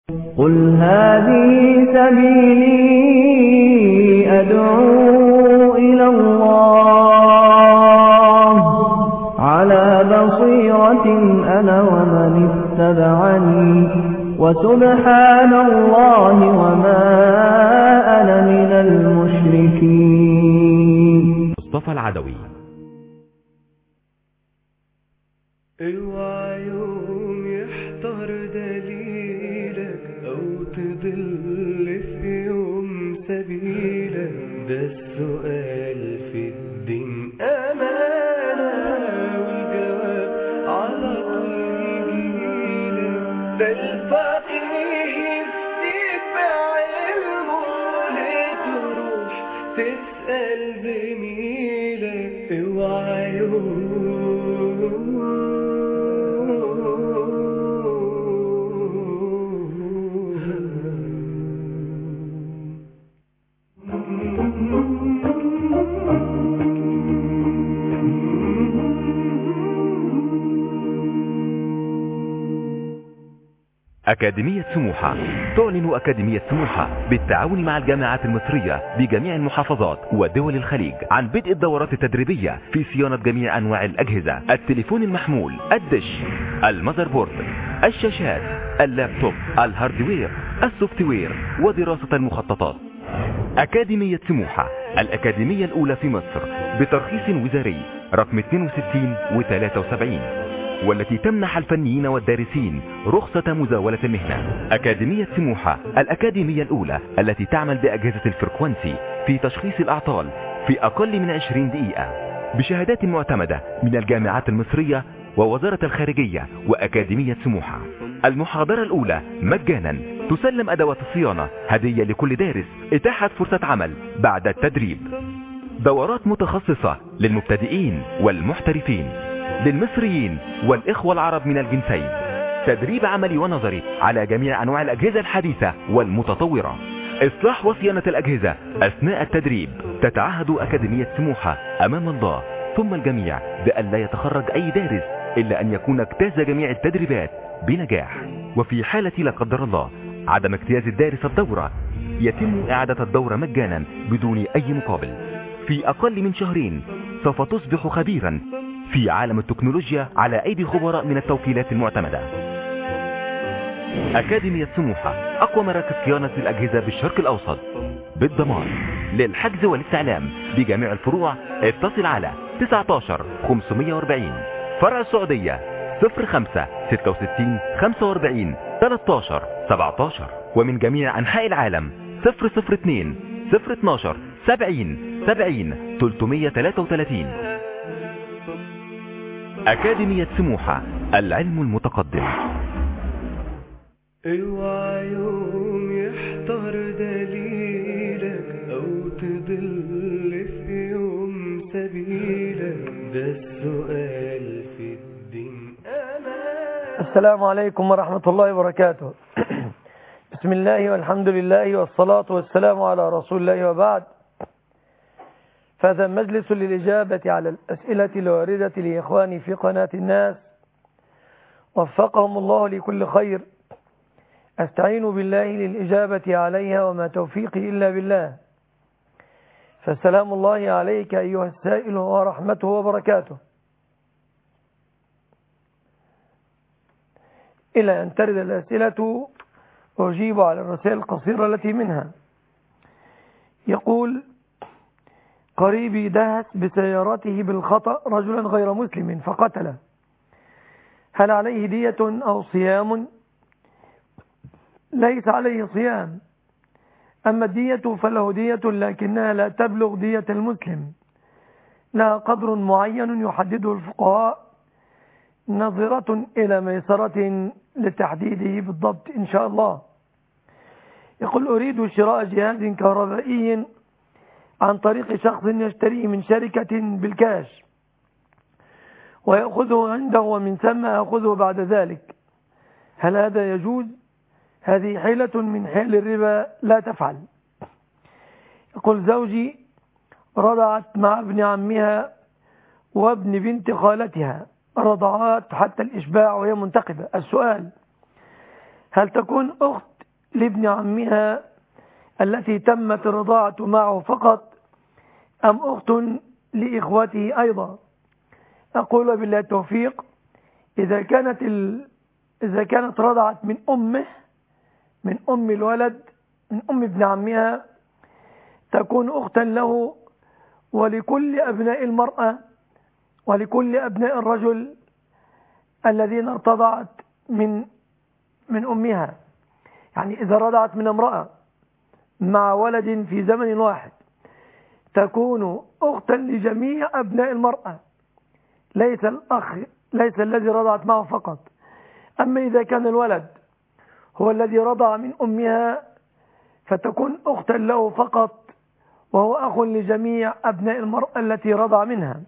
قل هذه سبيلي أدعو إلى الله على بصيرة أنا ومن اتبعني وسبحان الله وما أنا من المشركين. مصطفى العدوي. اوعى يوم يحضر دليلك او تضل في يوم سبيلك، ده السؤال في الدين امانه والجواب على طول يجيلك، ده الفقيه يتبع علمه لتروح تسأل زميلك. اوعى يوم أكاديمية سموحة. تعلن أكاديمية سموحة بالتعاون مع الجامعات المصرية بجميع المحافظات ودول الخليج عن بدء الدورات التدريبية في صيانة جميع أنواع الأجهزة، التليفون المحمول، الدش، المذر بورد، الشاشات، اللابتوب، الهاردوير، السوفتوير، ودراسة المخططات. أكاديمية سموحة الأكاديمية الأولى في مصر بترخيص وزاري رقم 62 و73، والتي تمنح الفنيين والدارسين رخصة مزاولة المهنة. أكاديمية سموحة الأكاديمية الأولى التي تعمل بأجهزة الفريكوانسي في تشخيص الأعطال في أقل من 20 دقيقة، بشهادات معتمدة من الجامعات المصرية ووزارة الخارجية وأكاديمية سموحة. المحاضرة الأولى مجانا، تسلم أدوات الصيانة هدية لكل دارس، إتاحة فرصة عمل بعد التدريب. دورات متخصصة للمبتدئين والمحترفين، للمصريين والإخوة العرب من الجنسين، تدريب عملي ونظري على جميع أنواع الأجهزة الحديثة والمتطورة، إصلاح وصيانة الأجهزة أثناء التدريب. تتعهد أكاديمية سموحة أمام الله ثم الجميع بأن لا يتخرج أي دارس إلا أن يكون اجتاز جميع التدريبات بنجاح، وفي حالة لا قدر الله عدم اجتياز الدارس الدورة يتم إعادة الدورة مجانا بدون أي مقابل. في أقل من شهرين سوف تصبح خبيرا في عالم التكنولوجيا على أيدي خبراء من التوكيلات المعتمدة. أكاديمية سموحة أقوى مراكز صيانة الأجهزة بالشرق الأوسط بالضمان. للحجز والاستعلام بجميع الفروع اتصل على 19 540. فرع السعودية 05 66 45 13 17، ومن جميع أنحاء العالم 002 012 70 70 333. أكاديمية سموحة العلم المتقدم. اوعى يوم يحضر دليلك او تضل في يوم سبيلك، ده السؤال في الدين أمان. السلام عليكم ورحمة الله وبركاته. بسم الله والحمد لله والصلاة والسلام على رسول الله وبعد. فهذا مجلس للإجابة على الأسئلة الواردة لإخواني في قناة الناس، وفقهم الله لكل خير. أستعين بالله للإجابة عليها وما توفيقي إلا بالله. فسلام الله عليك أيها السائل ورحمته وبركاته. إلى أن ترد الأسئلة أجيب على الرسائل القصيرة التي منها. يقول: قريبي دهس بسيارته بالخطأ رجلا غير مسلم فقتله، هل عليه دية أو صيام؟ ليس عليه صيام، أما الدية فله دية لكنها لا تبلغ دية المسلم، لها قدر معين يحدده الفقهاء نظرة إلى ميسرة لتحديده بالضبط إن شاء الله. يقول: أريد شراء جهاز كهربائي عن طريق شخص يشتريه من شركة بالكاش ويأخذه عنده ومن ثم أخذه بعد ذلك، هل هذا يجوز؟ هذه حيلة من حيل الربا، لا تفعل. يقول: زوجي رضعت مع ابن عمها وابن بنت خالتها رضعات حتى الإشباع وهي منتقبة. السؤال: هل تكون أخت لابن عمها التي تمت الرضاعة معه فقط أم أخت لإخوته أيضا؟ أقول بالله التوفيق، إذا كانت رضعت من أمه، من أم الولد، من أم ابن عمها، تكون أختا له ولكل أبناء المرأة ولكل أبناء الرجل الذين ارتضعت من أمها. يعني إذا رضعت من امرأة مع ولد في زمن واحد تكون أختا لجميع أبناء المرأة، ليس الأخ، ليس الذي رضعت معه فقط. أما إذا كان الولد هو الذي رضع من أمها فتكون أختا له فقط، وهو أخ لجميع أبناء المرأة التي رضع منها.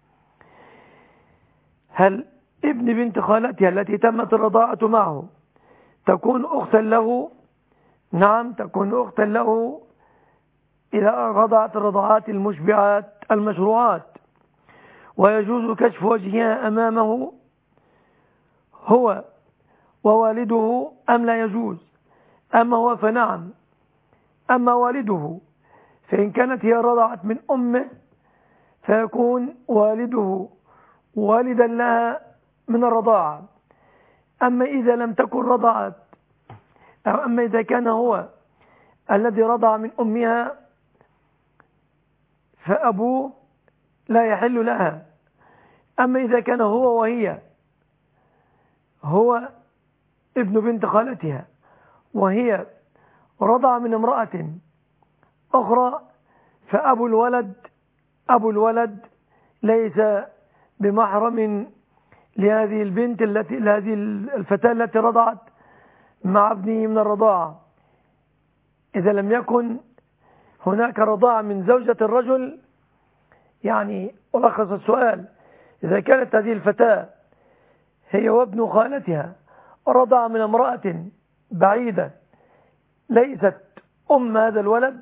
هل ابن بنت خالتها التي تمت الرضاعة معه تكون أختا له؟ نعم، تكون أختا له إذا رضعت الرضاعات المشبعات المشروعات، ويجوز كشف وجهها أمامه هو ووالده أم لا يجوز؟ أما هو فنعم. أما والده فإن كانت هي رضعت من أمه فيكون والده والدا لها من الرضاعة. أما إذا لم تكن رضعت، أما إذا كان هو الذي رضع من أمها فأبوه لا يحل لها. أما إذا كان هو وهي، هو ابن بنت خالتها وهي رضع من امرأة أخرى فأبو الولد ليس بمحرم لهذه البنت لهذه الفتاة التي رضعت مع ابنه من الرضاعة، إذا لم يكن هناك رضاعة من زوجة الرجل. يعني ألخص السؤال: إذا كانت هذه الفتاة هي وابن خالتها رضع من امرأة بعيدة ليست أم هذا الولد،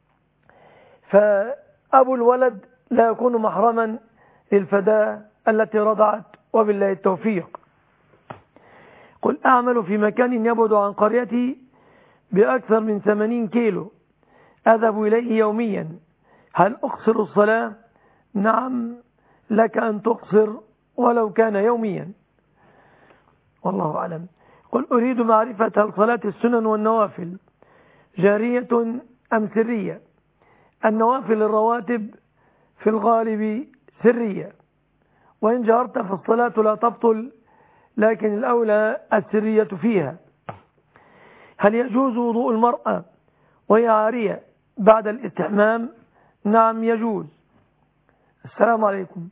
فأبو الولد لا يكون محرما للفتاة التي رضعت، وبالله التوفيق. قل أعمل في مكان يبعد عن قريتي بأكثر من 80 كيلو، أذهب إليه يوميا، هل أقصر الصلاة؟ نعم، لك أن تقصر ولو كان يوميا، والله أعلم. قل أريد معرفة هل صلاة السنن والنوافل جارية أم سرية؟ النوافل الرواتب في الغالب سرية، وإن جهرت فالصلاة لا تبطل، لكن الأولى السرية فيها. هل يجوز وضوء المرأة وهي عارية بعد الاستحمام؟ نعم يجوز. السلام عليكم.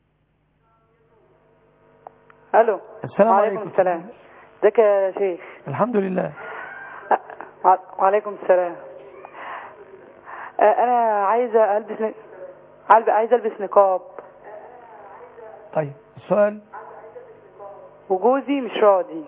الو. السلام عليكم. السلام. ازيك يا شيخ؟ الحمد لله. وعليكم السلام. انا عايزه البس نقاب. طيب السؤال. وجوزي مش راضي،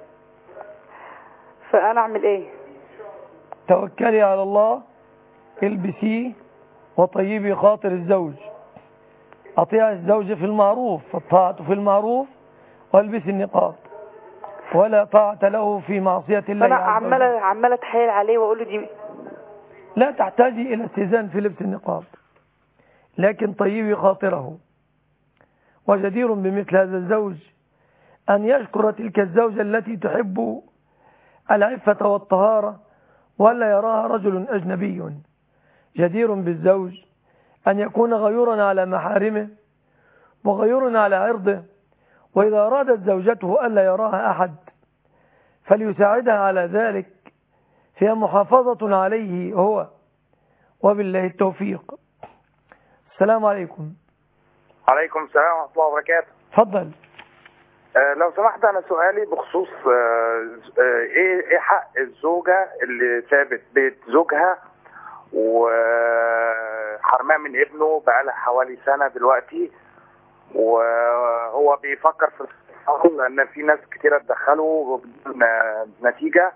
فانا اعمل ايه؟ توكلي على الله، البسيه وطيبي خاطر الزوج، اطيعي الزوج في المعروف، فالطاعة في المعروف، والبسي النقاب، ولا طاعة له في معصية الله عز وجل. انا عماله اتحايل عليه واقول له دي. لا تحتاجي الى استئذان في لبس النقاب، لكن طيبي خاطره. وجدير بمثل هذا الزوج أن يشكر تلك الزوجة التي تحب العفة والطهارة ولا يراها رجل أجنبي. جدير بالزوج أن يكون غيورا على محارمه وغيورا على عرضه، وإذا أرادت زوجته ألا يراها أحد فليساعدها على ذلك، هي محافظة عليه هو، وبالله التوفيق. السلام عليكم. عليكم السلام ورحمة الله وبركاته. تفضل. لو سمحت، أنا سؤالي بخصوص إيه حق الزوجة اللي سابت بيت زوجها وحرمها من ابنه بقالها حوالي سنة دلوقتي، وهو بيفكر في الانفصال لأن في ناس كتيرة اتدخلوا بدون نتيجة،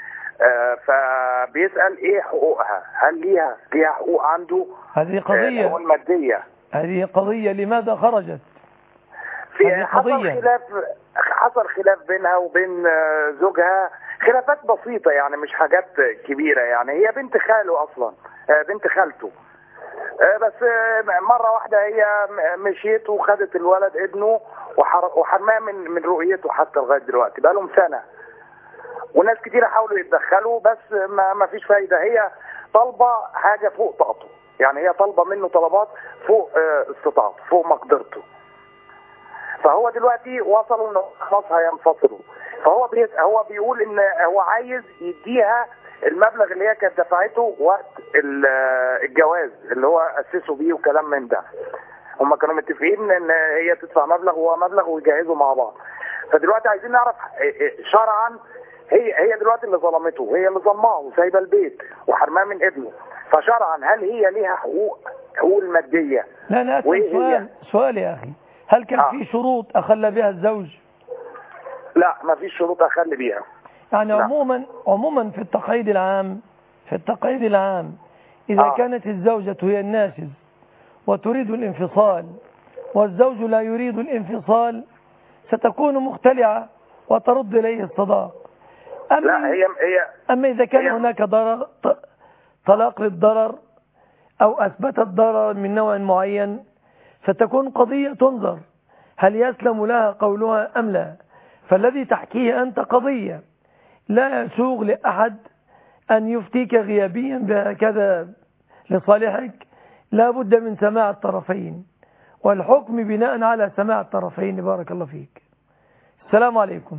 فبيسأل إيه حقوقها؟ هل ليها حقوق عنده؟ هذه قضية المادية. هذه قضية لماذا خرجت؟ حصل خلاف بينها وبين زوجها خلافات بسيطة يعني، مش حاجات كبيرة يعني. هي بنت خاله أصلا، بنت خالته. بس مرة واحدة هي مشيت وخدت الولد ابنه وحرماه من رؤيته حتى لغاية دلوقتي، بقالهم سنة. وناس كتير حاولوا يتدخلوا بس ما فيش فايدة. هي طالبة حاجة فوق طاقته، يعني هي طالبة منه طلبات فوق استطاعته، فوق مقدرته. فهو دلوقتي وصلوا انه خلاص هينفصلوا. فهو هو بيقول ان هو عايز يديها المبلغ اللي هي كانت دفعته وقت الجواز اللي هو اسسوا بيه وكلام من ده. هم كانوا متفقين ان هي تدفع مبلغ وهو مبلغ ويجهزوا مع بعض. فدلوقتي عايزين نعرف شرعا، هي دلوقتي اللي ظلمته، هي اللي ظلماه وسايبه البيت وحرماه من ابنه. فشرعا هل هي ليها حقوق الماديه؟ لا أسأل سؤال يا أخي، هل كان في شروط أخل بها الزوج؟ لا، ما فيش شروط أخل بيها. يعني عموما في التقعيد العام إذا كانت الزوجة هي الناشز وتريد الانفصال والزوج لا يريد الانفصال ستكون مختلعة وترد إليه الصداق. أما إذا كان هناك ضرر، طلاق للضرر أو أثبتت ضرر من نوع معين، فتكون قضية تنظر هل يسلم لها قولها أم لا. فالذي تحكيه أنت قضية لا يسوغ لأحد أن يفتيك غيابيا بهكذا لصالحك. لا بد من سماع الطرفين والحكم بناء على سماع الطرفين. بارك الله فيك. السلام عليكم.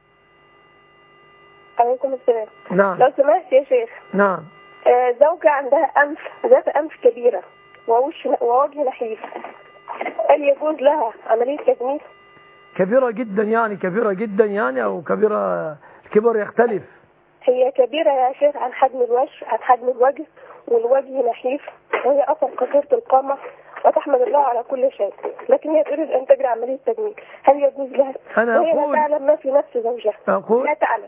عليكم السلام. نعم. لو سمحت يا شيخ. نعم. زوجة عندها ذات أنف كبيرة ووجه نحيف، هل يجوز لها عملية تجميل؟ كبيرة جدا يعني أو كبيرة، الكبر يختلف. هي كبيرة يا شيخ عن حجم الوجه، والوجه نحيف، وهي أصلا قصيرة القامة وتحمد الله على كل شيء، لكن هي تريد أن تجري عملية تجميل، هل يجوز لها؟ وهي لا تعلم ما في نفس زوجها. لا تعلم.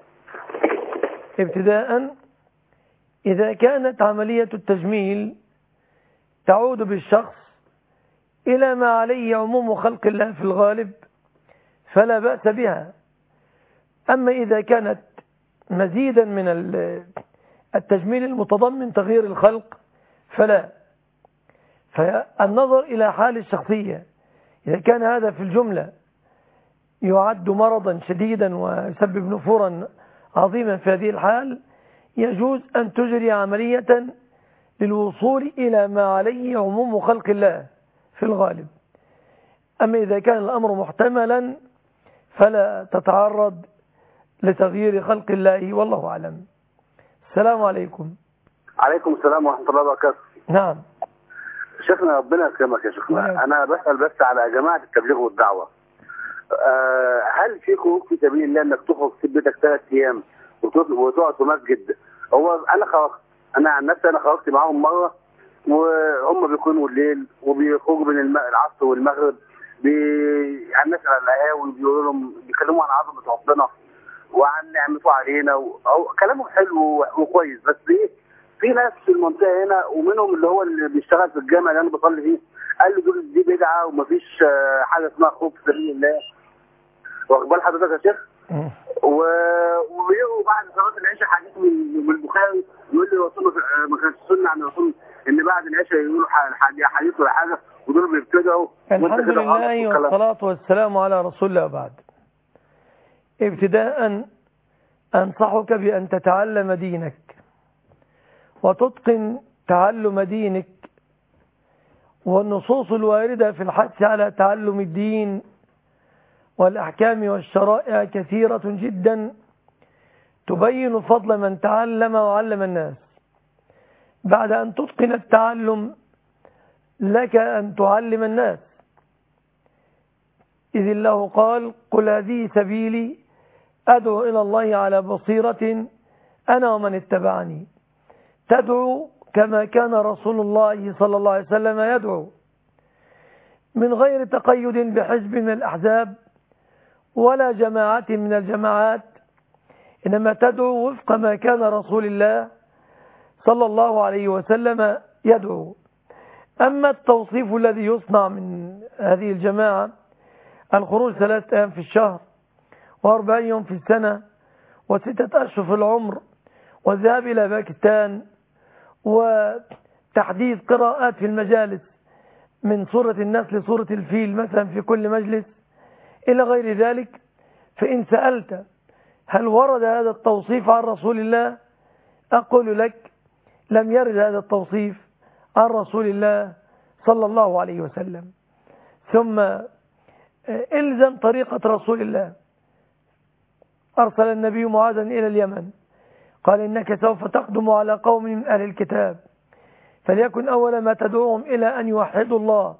ابتداء إذا كانت عملية التجميل تعود بالشخص إلى ما عليه عموم خلق الله في الغالب فلا بأس بها. أما إذا كانت مزيدا من التجميل المتضمن تغيير الخلق فلا. فالنظر إلى حال الشخصية، إذا كان هذا في الجملة يعد مرضا شديدا ويسبب نفورا عظيما في هذه الحال، يجوز أن تجري عملية للوصول إلى ما عليه عموم خلق الله في الغالب. أما إذا كان الأمر محتملا فلا تتعرض لتغيير خلق الله، والله أعلم. السلام عليكم. عليكم السلام ورحمة الله وبركاته. نعم شيخنا، ربنا يكرمك يا شيخنا. أنا بسأل بس على جماعة التبليغ والدعوة، هل في خروج في سبيل الله انك تخرج في بيتك 3 ايام وتقعد في مسجد؟ هو انا خرجت، انا عن نفسي انا خرجت معاهم مره، وهم بيكونوا الليل وبيخرجوا بين العصر والمغرب عن الناس على القهاوي، بيقولوا لهم، بيكلموا عن عظمه ربنا وعن نعمته علينا أو كلامهم حلو وكويس. بس في ناس في المنطقه هنا ومنهم اللي هو اللي بيشتغل في الجامع اللي انا بصلي فيه قال لي دول دي بدعه ومفيش حاجه اسمها خروج في سبيل الله. واخد بال حضرتك يا شيخ؟ وبيقوا بعد صلاه العشاء حديث من البخاري يقول لي رسول ما كانش سنه عن الرسول ان بعد العشاء يقولوا حديث ولا حاجه، ودول بيبتدعوا. الحمد لله والصلاه والسلام على رسول الله. بعد ابتداء انصحك بان تتعلم دينك وتتقن تعلم دينك، والنصوص الواردة في الحث على تعلم الدين والأحكام والشرائع كثيرة جدا تبين فضل من تعلم وعلم الناس. بعد أن تتقن التعلم لك أن تعلم الناس، إذ الله قال: قل هذه سبيلي أدعو إلى الله على بصيرة أنا ومن اتبعني. تدعو كما كان رسول الله صلى الله عليه وسلم يدعو، من غير تقيد بحزب من الأحزاب ولا جماعة من الجماعات، إنما تدعو وفق ما كان رسول الله صلى الله عليه وسلم يدعو. أما التوصيف الذي يصنع من هذه الجماعة، الخروج 3 أيام في الشهر و40 يوم في السنة و6 أشهر في العمر، والذهاب إلى باكستان، وتحديث قراءات في المجالس من سورة الناس لسورة الفيل مثلا في كل مجلس إلى غير ذلك. فإن سألت هل ورد هذا التوصيف عن رسول الله، أقول لك لم يرد هذا التوصيف عن رسول الله صلى الله عليه وسلم. ثم إلزم طريقة رسول الله. أرسل النبي معاذا إلى اليمن، قال إنك سوف تقدم على قوم من أهل الكتاب، فليكن أول ما تدعوهم إلى أن يوحدوا الله،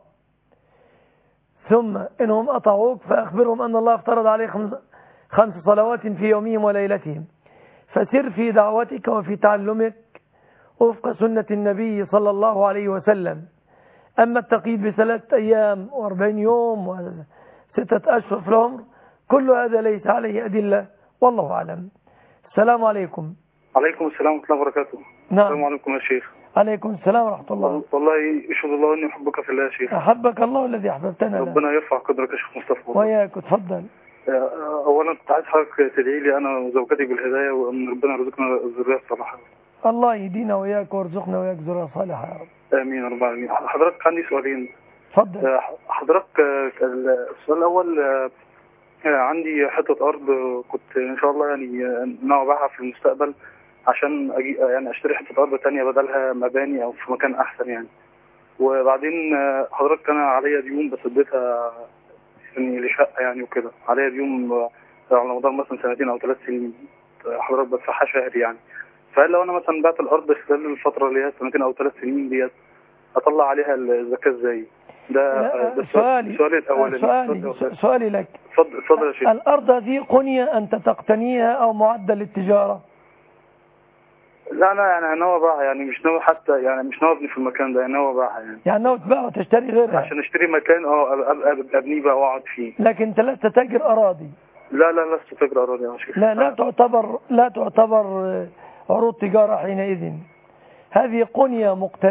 ثم إنهم أطاعوك فأخبرهم أن الله افترض عليهم 5 صلوات في يومهم وليلتهم، فسر في دعوتك وفي تعلمك وفق سنة النبي صلى الله عليه وسلم. أما التقييد ب3 أيام و40 يوم و6 أشهر في العمر، كل هذا ليس عليه أدلة، والله أعلم. السلام عليكم. عليكم السلام ورحمة الله وبركاته. نعم. السلام عليكم يا شيخ. عليكم السلام ورحمة الله. والله يشهد الله أني أحبك في الله يا شيخ. أحبك الله الذي أحببتنا. ربنا يرفع قدرك يا شيخ مصطفى. وياك، تفضل. أولا كنت عايز حضرتك تدعي لي أنا وزوجتي بالهداية، وأن ربنا يرزقنا الذرية الصالحة. الله يهدينا وياك ويرزقنا وياك ذرية صالحة يا رب. آمين يا رب العالمين. حضرتك عندي سؤالين. تفضل. حضرتك السؤال الأول، عندي حتة أرض كنت إن شاء الله يعني ناوي أبيعها في المستقبل عشان يعني أشتري حتة أرض تانية بدلها مباني أو في مكان أحسن يعني. وبعدين حضرتك أنا عليا ديون بس اديتها يعني لشقة يعني وكده، عليا ديون على مدار مثلا 2 أو 3 سنين حضرتك بدفعها شهري يعني. فهل لو أنا مثلا بعت الأرض خلال الفترة اللي هي 2 أو 3 سنين ديت أطلع عليها الزكاة إزاي؟ ده سؤالي الأولاني. سؤالي لك. اتفضل يا شيخ. الأرض هذه قنية أنت تقتنيها أو معدة للتجارة؟ لا أنا يعني ناوي أبيعها، يعني مش ناوي حتى يعني مش ناوي أبني في المكان ده، يعني ناوي أبيعها يعني ناوي تبيعها وتشتري غيرها عشان أشتري مكان أبنيه بقى وأقعد فيه. لكن أنت لست تاجر أراضي؟ لا لست تاجر أراضي يا شيخ. لا تعتبر عروض تجارة حينئذ. هذه قنية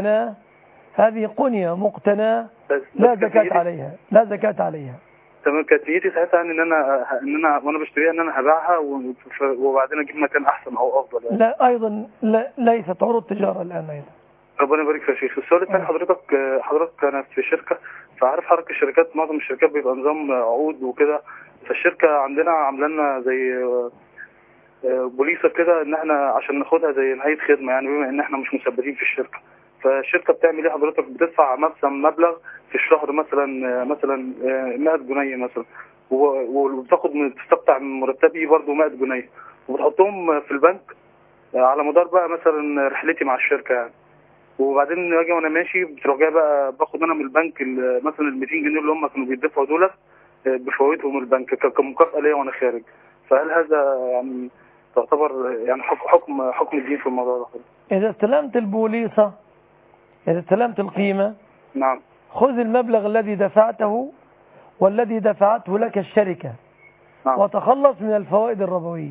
مقتناه لا زكاة عليها. تمام. كانت نيتي ساعتها ان انا وانا بشتريها ان انا هبيعها وبعدين اجيب مكان احسن او افضل يعني. لا ايضا ليست عروض تجاره الان ايضا. ربنا يبارك فيك يا شيخ. السؤال الثاني، حضرتك انا في شركه، فعارف حضرتك الشركات معظم الشركات بيبقى نظام عقود وكده، فالشركه عندنا عامله لنا زي بوليصه كده ان احنا عشان ناخدها زي نهايه خدمه يعني، بما ان احنا مش مثبتين في الشركه. فالشركه بتعمل ايه حضرتك؟ بتدفع مثلا مبلغ في الشهر مثلا 100 جنيه مثلا، بتستقطع من مرتبي برضه 100 جنيه وبتحطهم في البنك على مدار بقى مثلا رحلتي مع الشركه يعني. وبعدين اجي وانا ماشي بتروح جاي بقى باخد انا من البنك مثلا ال 200 جنيه اللي هم كانوا بيدفعوا دول بفوائدهم البنك كمكافاه ليا وانا خارج. فهل هذا يعني تعتبر يعني حكم الدين في الموضوع ده؟ اذا استلمت البوليصه، إذا استلمت القيمة، نعم، خذ المبلغ الذي دفعته والذي دفعته لك الشركة، نعم، وتخلص من الفوائد الربوية.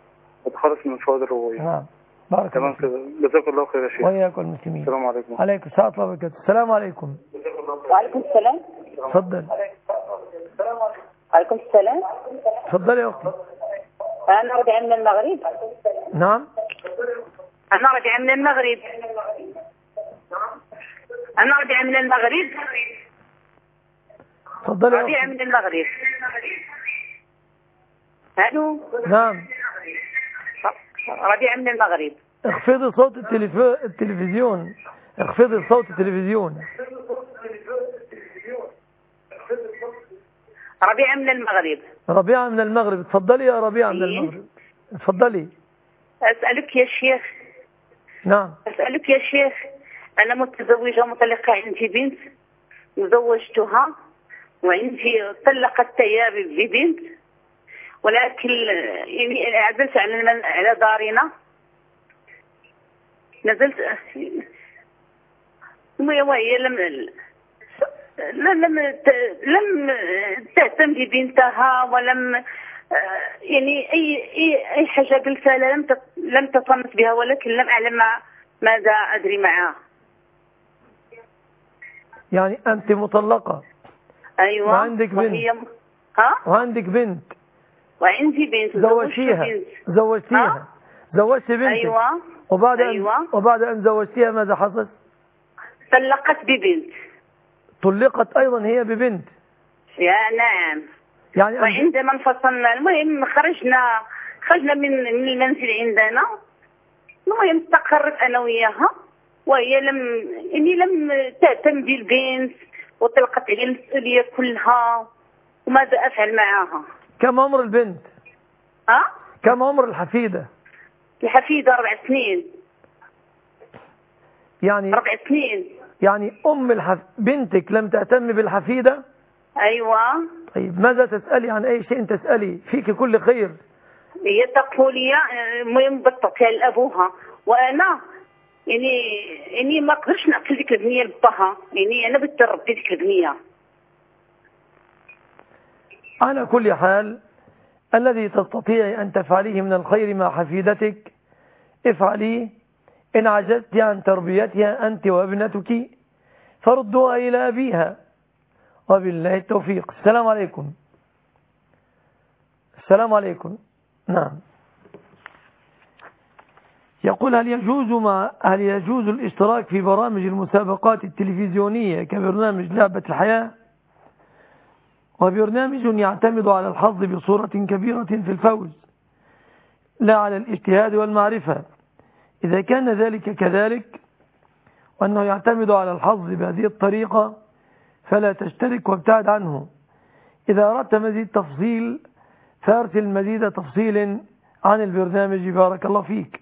نعم. بارك الله فيك. جزاك الله خير يا شيخ. وإياكم المسلمين. السلام عليكم. عليكم السلام ورحمة الله وبركاته. السلام عليكم. وعليكم السلام. تفضل. وعليكم السلام. تفضل يا أختي. أنا راجعة من المغرب. نعم. أنا راجعة من المغرب. تفضل يا راجعة أختي. من المغرب. الو. نعم. راجعة من المغرب. اخفضي صوت التلفزيون. اخفضي صوت التلفزيون. ربيعة من المغرب. ربيعة من المغرب. تفضلي يا ربيعة من المغرب. تفضلي. أسألك يا شيخ. نعم. أسألك يا شيخ، أنا متزوجة مطلقة، عندي بنت وزوجتها، وعندي طلقت ببنت، ولكن يعني عزلت على دارنا، نزلت وهي لم تهتم ببنتها ولم يعني أي حاجة قلتها لم تطنط بها، ولكن لم أعلم ماذا أدري معها. يعني أنت مطلقة. أيوة. وعندك بنت. ها؟ وعندك بنت. وعندي بنت. زوجتيها زوجت بنتك. أيوة. وبعد أن زوجتيها ماذا حصل؟ طلقت ببنت. طلقت أيضا هي ببنت. نعم. يعني وعندما انفصلنا المهم خرجنا من المنزل عندنا. المهم استقرت أنا وياها، وهي لم تهتم بالبنت وطلقت علي المسؤولية كلها. وماذا أفعل معها؟ كم عمر البنت؟ كم عمر الحفيدة؟ الحفيدة 4 سنين. يعني 4 سنين. يعني بنتك لم تهتم بالحفيدة؟ أيوة. طيب ماذا تسألي عن أي شيء تسألي؟ فيك كل خير. هي تقول لي المهم بطلتها لأبوها، وأنا يعني ما قدرش نعطي ديك البنية لباها، يعني أنا بدي نربي ديك البنية. على كل حال الذي تستطيعي أن تفعليه من الخير مع حفيدتك افعليه. إن عجزت عن تربيتها أنت وابنتك فردوها إلى أبيها، وبالله التوفيق. السلام عليكم. السلام عليكم. نعم. يقول هل يجوز الاشتراك في برامج المسابقات التلفزيونية كبرنامج لعبة الحياة، وبرنامج يعتمد على الحظ بصورة كبيرة في الفوز لا على الاجتهاد والمعرفة؟ إذا كان ذلك كذلك وأنه يعتمد على الحظ بهذه الطريقة فلا تشترك وابتعد عنه. إذا أردت مزيد تفصيل فأرسل مزيد تفصيل عن البرنامج. بارك الله فيك.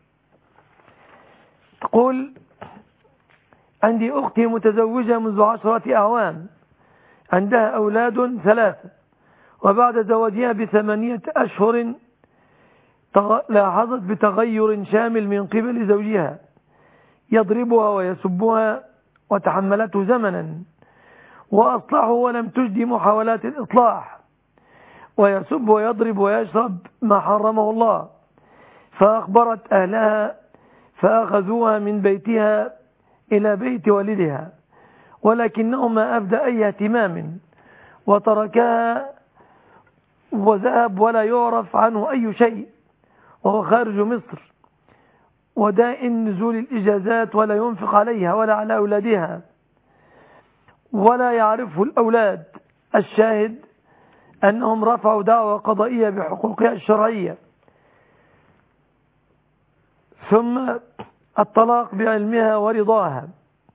تقول عندي أختي متزوجة منذ 10 أعوام، عندها أولاد 3، وبعد زواجها ب8 أشهر لاحظت بتغير شامل من قبل زوجها، يضربها ويسبها، وتحملته زمنا وأصلحه ولم تجد محاولات الإصلاح، ويسب ويضرب ويشرب ما حرمه الله، فأخبرت أهلها فأخذوها من بيتها إلى بيت والدها، ولكنه ما أبدى أي اهتمام وتركها وذهب ولا يعرف عنه أي شيء، وهو خارج مصر ودائم نزول الإجازات، ولا ينفق عليها ولا على أولادها ولا يعرفه الأولاد. الشاهد أنهم رفعوا دعوى قضائية بحقوقها الشرعية، ثم الطلاق بعلمها ورضاها.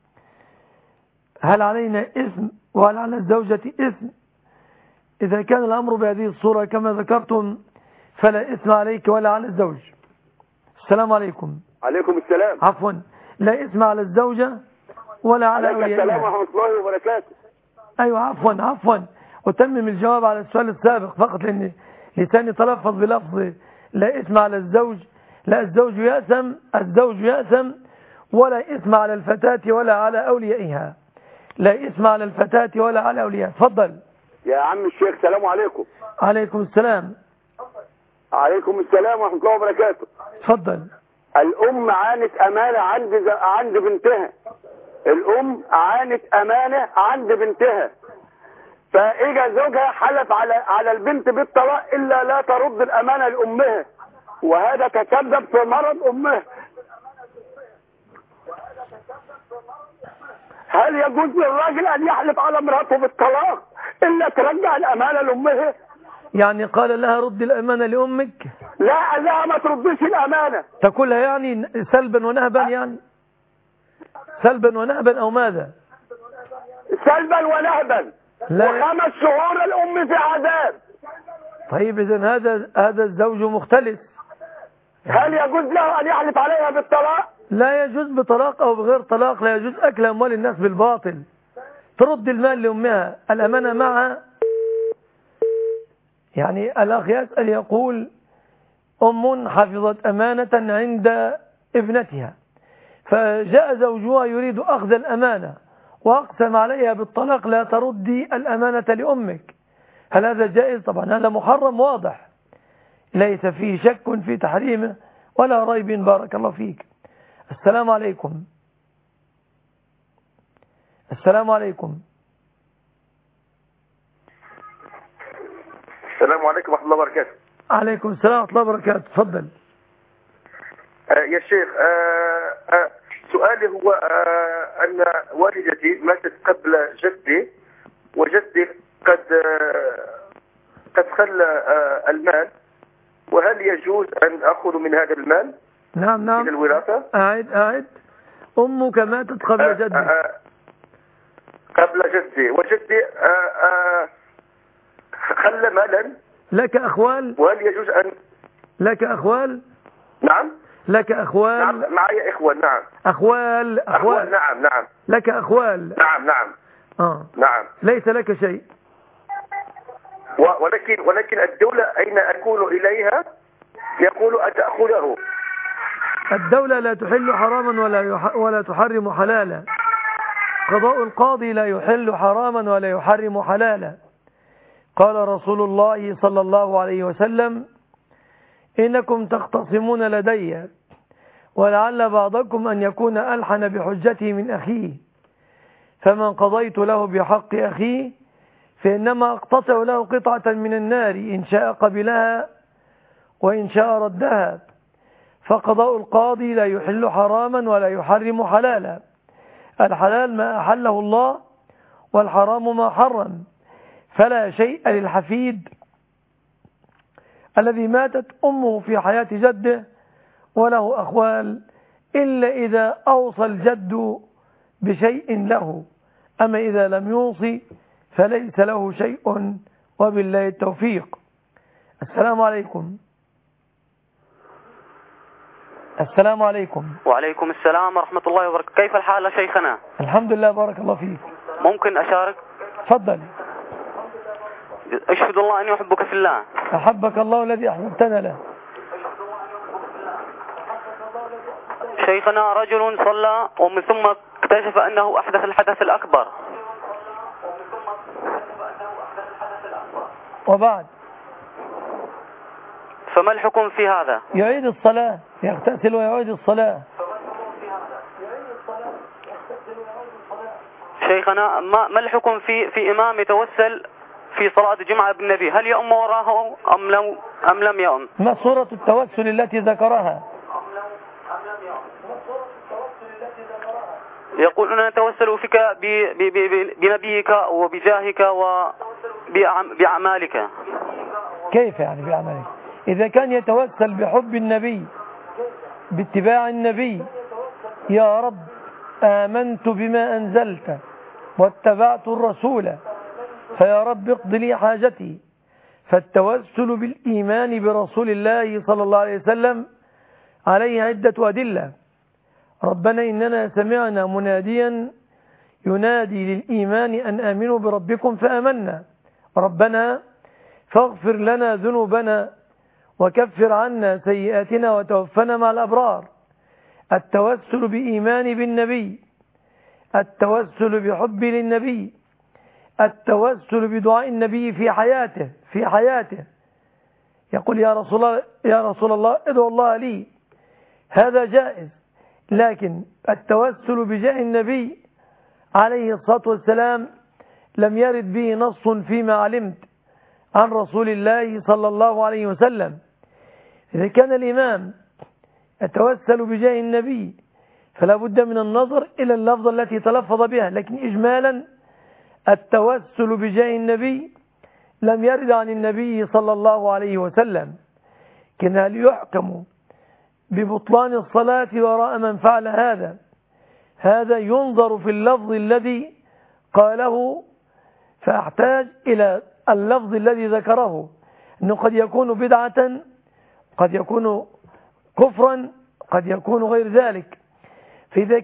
هل علينا إثم وهل على الزوجة إثم؟ إذا كان الأمر بهذه الصورة كما ذكرتم فلا إثم عليك ولا على الزوج. السلام عليكم. عليكم السلام. عفوا، لا إثم على الزوجة ولا على أوليائها. السلام ورحمة الله وبركاته. أيوة عفوا أتمم الجواب على السؤال السابق فقط، لأن لساني تلفظ بلفظ لا إثم على الزوج. لا، الزوج يأثم ولا إثم على الفتاة ولا على أوليائها. لا إثم على الفتاة ولا على أوليائها. تفضل يا عم الشيخ. السلام عليكم. عليكم السلام. عليكم السلام ورحمة الله وبركاته. تفضل. الأم عانت أمانة عند بنتها. الأم عانت أمانة عند بنتها، فإجا زوجها حلف على البنت بالطلاق إلا لا ترد الأمانة لأمها، وهذا تسبب في مرض أمها. هل يجوز للراجل أن يحلف على امرأته بالطلاق إلا ترجع الأمانة لأمها؟ يعني قال لها رد الأمانة لأمك؟ لا ما تردش الأمانة. تقولها يعني سلبا ونهبا، يعني سلبا ونهبا أو ماذا؟ سلبا ونهبا. و5 شهور الأم في عذاب. طيب إذن هذا الزوج مختلف. هل يجوز له أن يحلف عليها بالطلاق؟ لا يجوز بطلاق أو بغير طلاق. لا يجوز أكل أموال الناس بالباطل. ترد المال لأمها، الأمانة معها. يعني الأخ يسأل يقول أم حفظت أمانة عند ابنتها، فجاء زوجها يريد أخذ الأمانة وأقسم عليها بالطلاق لا تردي الأمانة لأمك. هل هذا جائز؟ طبعا هذا محرم واضح، ليس فيه شك في تحريمه ولا ريب. بارك الله فيك. السلام عليكم. السلام عليكم. السلام عليكم ورحمة الله وبركاته. عليكم السلام ورحمة الله وبركاته. تفضل. يا شيخ، سؤالي هو أن والدتي ماتت قبل جدي، وجدي قد خلى المال، وهل يجوز أن أخذ من هذا المال؟ نعم من الوراثة؟ أعد. أمك ماتت قبل جدي. قبل جدي، وجدي خلى مالا. لك أخوال؟ وهل يجوز أن لك أخوال؟ نعم. لك أخوال؟ نعم، معي إخوان. نعم. أخوال. نعم. لك أخوال؟ نعم. نعم. ليس لك شيء. ولكن الدولة أين أكون إليها يقول أتأخذه. الدولة لا تحل حراما ولا تحرم حلالا. قضاء القاضي لا يحل حراما ولا يحرم حلالا. قال رسول الله صلى الله عليه وسلم: إنكم تختصمون لدي، ولعل بعضكم أن يكون ألحن بحجته من أخيه، فمن قضيت له بحق أخيه فإنما أقتطع له قطعة من النار، إن شاء قبلها وإن شاء ردها. فقضاء القاضي لا يحل حراما ولا يحرم حلالا. الحلال ما أحله الله، والحرام ما حرم. فلا شيء للحفيد الذي ماتت أمه في حياة جده وله أخوال إلا إذا أوصى الجد بشيء له، أما إذا لم يوصي فليس له شيء، وبالله التوفيق. السلام عليكم. السلام عليكم. وعليكم السلام ورحمة الله وبركاته. كيف الحال يا شيخنا؟ الحمد لله، بارك الله فيك. ممكن أشارك؟ تفضل. أشهد الله أني أحبك في الله. أحبك الله الذي أحببتنا له. شيخنا، رجل صلى ومن ثم اكتشف أنه أحدث الحدث الأكبر، وبعد فما الحكم في هذا؟ يعيد الصلاة، يغتسل ويعيد الصلاة. شيخنا، ما الحكم في إمام يتوسل في صلاة جمعة بالنبي؟ هل يؤم وراه أم لم يؤم؟ ما صورة التوسل التي ذكرها؟ يقولون نتوسل فيك بنبيك وبجاهك وبأعمالك. كيف يعني بأعمالك؟ إذا كان يتوسل بحب النبي، باتباع النبي: يا رب آمنت بما أنزلت واتبعت الرسول فيا رب اقض لي حاجتي. فالتوسل بالإيمان برسول الله صلى الله عليه وسلم عليه عدة أدلة. ربنا إننا سمعنا مناديا ينادي للإيمان أن آمنوا بربكم فآمنا. ربنا فاغفر لنا ذنوبنا وكفر عنا سيئاتنا وتوفنا مع الأبرار. التوسل بإيمان بالنبي، التوسل بحب للنبي، التوسل بدعاء النبي في حياته يقول: يا رسول الله ادعو الله لي، هذا جائز. لكن التوسل بجاه النبي عليه الصلاة والسلام لم يرد به نص فيما علمت عن رسول الله صلى الله عليه وسلم. إذا كان الإمام يتوسل بجاه النبي فلا بد من النظر إلى اللفظة التي تلفظ بها، لكن إجمالا التوسل بجاه النبي لم يرد عن النبي صلى الله عليه وسلم. كان هل يحكم ببطلان الصلاة وراء من فعل هذا ينظر في اللفظ الذي قاله، فأحتاج إلى اللفظ الذي ذكره، أنه قد يكون بدعة، قد يكون كفرا، قد يكون غير ذلك. فإذا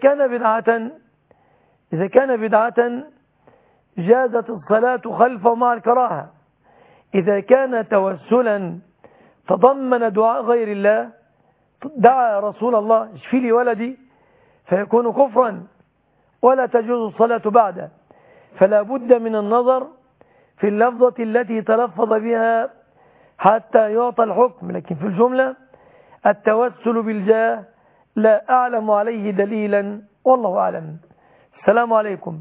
كان بدعة جازت الصلاة خلفه مع الكراهة. إذا كان توسلا تضمن دعاء غير الله، دعا رسول الله اشفي لي ولدي، فيكون كفرا ولا تجوز الصلاة بعده. فلا بد من النظر في اللفظة التي تلفظ بها حتى يعطى الحكم. لكن في الجملة التوسل بالجاه لا أعلم عليه دليلا، والله أعلم. السلام عليكم.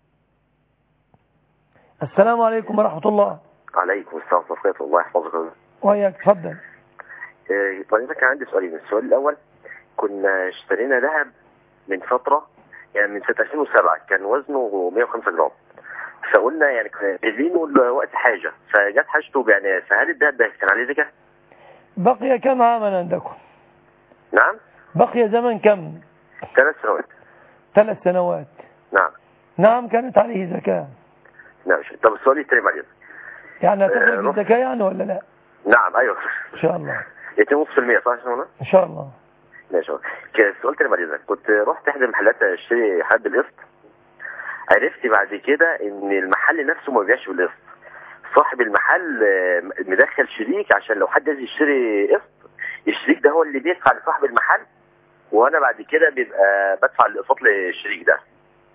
السلام عليكم ورحمة الله. عليكم السلام ورحمة الله. يحفظك. وياك اتفضل. طيب كان عندي سؤالين. السؤال الأول، كنا اشترينا ذهب من فترة يعني من سنة 2007 كان وزنه 105 جرام، فقلنا يعني كنا عايزينه لوقت حاجة فجت حاجته يعني، فهل الذهب ده كان عليه زكاة؟ بقي كم عاما عندكم؟ نعم بقي زمن كم؟ 3 سنوات. 3 سنوات. نعم. نعم كانت عليه زكاة. نعم. طب السؤال الثاني بعدين يعني هتخرج الزكاة يعني ولا لا؟ نعم ايوه ان شاء الله 2.5% صح شنو؟ ان شاء الله. ماشي. السؤال الثاني بعدين، كنت رحت احدى المحلات اشتري حد بالقسط، عرفت بعد كده ان المحل نفسه ما بيبيعش بالقسط، صاحب المحل مدخل شريك عشان لو حد عايز يشتري قسط الشريك ده هو اللي بيدفع لصاحب المحل، وانا بعد كده بيبقى بدفع الاقساط للشريك ده.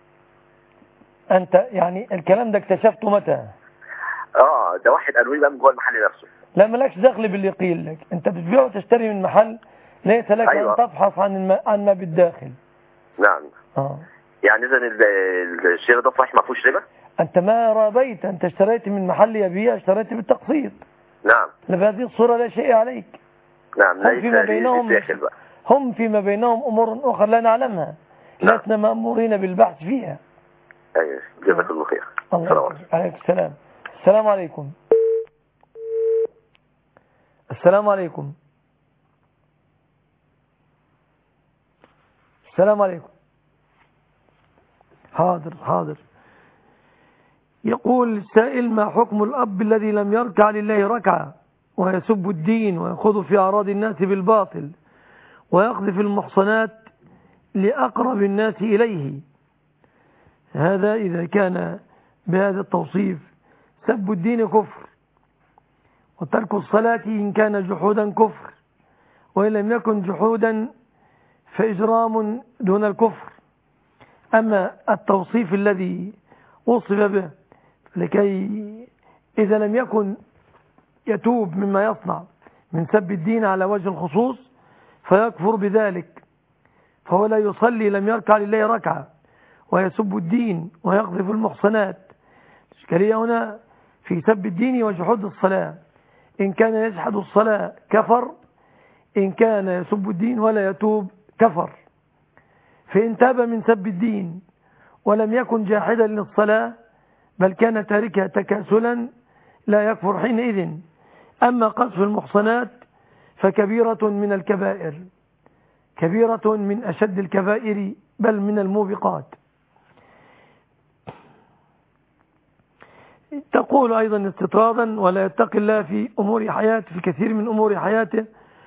انت يعني الكلام ده اكتشفته متى؟ ده واحد قالوا لي بقى من جوه المحل نفسه. لا مالكش دخل باللي قيل لك، انت بتبيع وتشتري من محل ليس لك أيوة. ان تفحص عن ما بالداخل. نعم. يعني اذا الشراء ده صحيح ما فيهوش ربا؟ انت ما رابيت، انت اشتريت من محل يبيع، اشتريت بالتقسيط. نعم. بهذه الصورة لا شيء عليك. نعم. هم فيما بينهم امور اخرى لا نعلمها. نعم. لسنا مأمورين بالبحث فيها. ايوه جزاك الله خير. الله عليكم السلام. السلام عليكم. السلام عليكم. السلام عليكم. حاضر. يقول السائل: ما حكم الأب الذي لم يركع لله ركعة ويسب الدين ويأخذ في أعراض الناس بالباطل ويقذف المحصنات لأقرب الناس إليه؟ هذا إذا كان بهذا التوصيف سب الدين كفر، وترك الصلاة إن كان جحودا كفر، وإن لم يكن جحودا فإجرام دون الكفر. أما التوصيف الذي وصف به لكي إذا لم يكن يتوب مما يصنع من سب الدين على وجه الخصوص فيكفر بذلك، فهو لا يصلي لم يركع لله ركعة ويسب الدين ويقذف المحصنات. الإشكالية هنا في سب الدين وجحود الصلاة. إن كان يجحد الصلاة كفر، إن كان يسب الدين ولا يتوب كفر. فإن تاب من سب الدين ولم يكن جاحدا للصلاة بل كان تاركها تكاسلا لا يكفر حينئذ. أما قذف المحصنات فكبيرة من الكبائر، كبيرة من أشد الكبائر بل من الموبقات. تقول أيضا استطرادا: ولا يتقي الله في أمور حياته، في كثير من أمور حياته،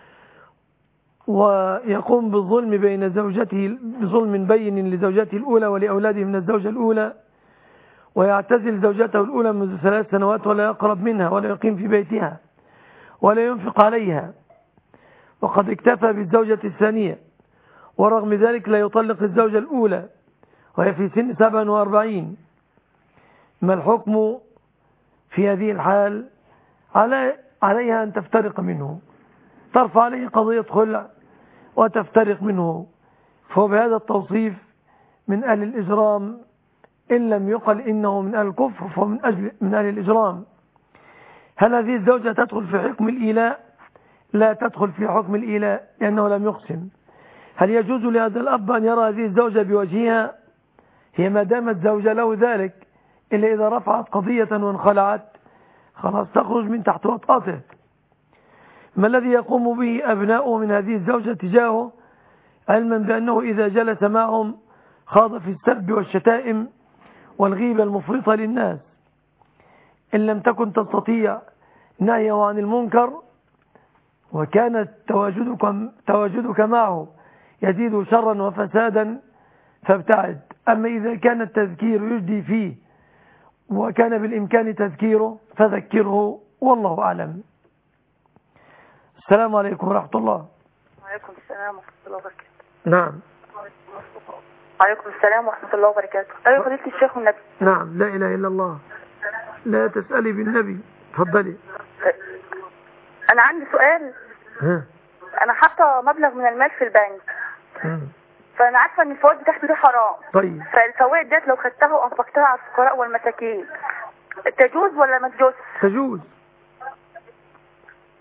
ويقوم بالظلم بين زوجته بظلم بين لزوجته الأولى ولأولاده من الزوجة الأولى، ويعتزل زوجته الأولى منذ 3 سنوات ولا يقرب منها ولا يقيم في بيتها ولا ينفق عليها، وقد اكتفى بالزوجة الثانية، ورغم ذلك لا يطلق الزوجة الأولى وهي في سن 47. ما الحكم في هذه الحال؟ عليها أن تفترق منه، ترفع عليه قضية خلع وتفترق منه، فهو بهذا التوصيف من أهل الإجرام. إن لم يقل إنه من أهل الكفر فهو من أهل الإجرام. هل هذه الزوجة تدخل في حكم الإيلاء؟ لا تدخل في حكم الإيلاء لأنه لم يقسم. هل يجوز لهذا الأب أن يرى هذه الزوجة بوجهها؟ هي ما دامت زوجة له ذلك، إلا إذا رفعت قضية وانخلعت خلاص تخرج من تحت وطأته. ما الذي يقوم به أبناؤه من هذه الزوجة تجاهه، علما بأنه إذا جلس معهم خاض في السب والشتائم والغيبة المفرطة للناس؟ إن لم تكن تستطيع نهيه عن المنكر وكانت تواجدك معه يزيد شرا وفسادا فابتعد. أما إذا كان التذكير يجدي فيه وكان بالإمكان تذكيره فذكره، والله أعلم. السلام عليكم ورحمة الله. وعليكم السلام ورحمة الله وبركاته. نعم. وعليكم السلام ورحمة الله وبركاته. أيوة فضيلة الشيخ والنبي. نعم. لا إله إلا الله. لا تسألي بالنبي. تفضلي. أنا عندي سؤال. أنا حاطة مبلغ من المال في البنك. فأنا عارفة إن الفوائد بتاعتي دي حرام. طيب. فالفوائد ديت لو خدتها وأنفقتها على الفقراء والمساكين تجوز ولا ما تجوز؟ تجوز.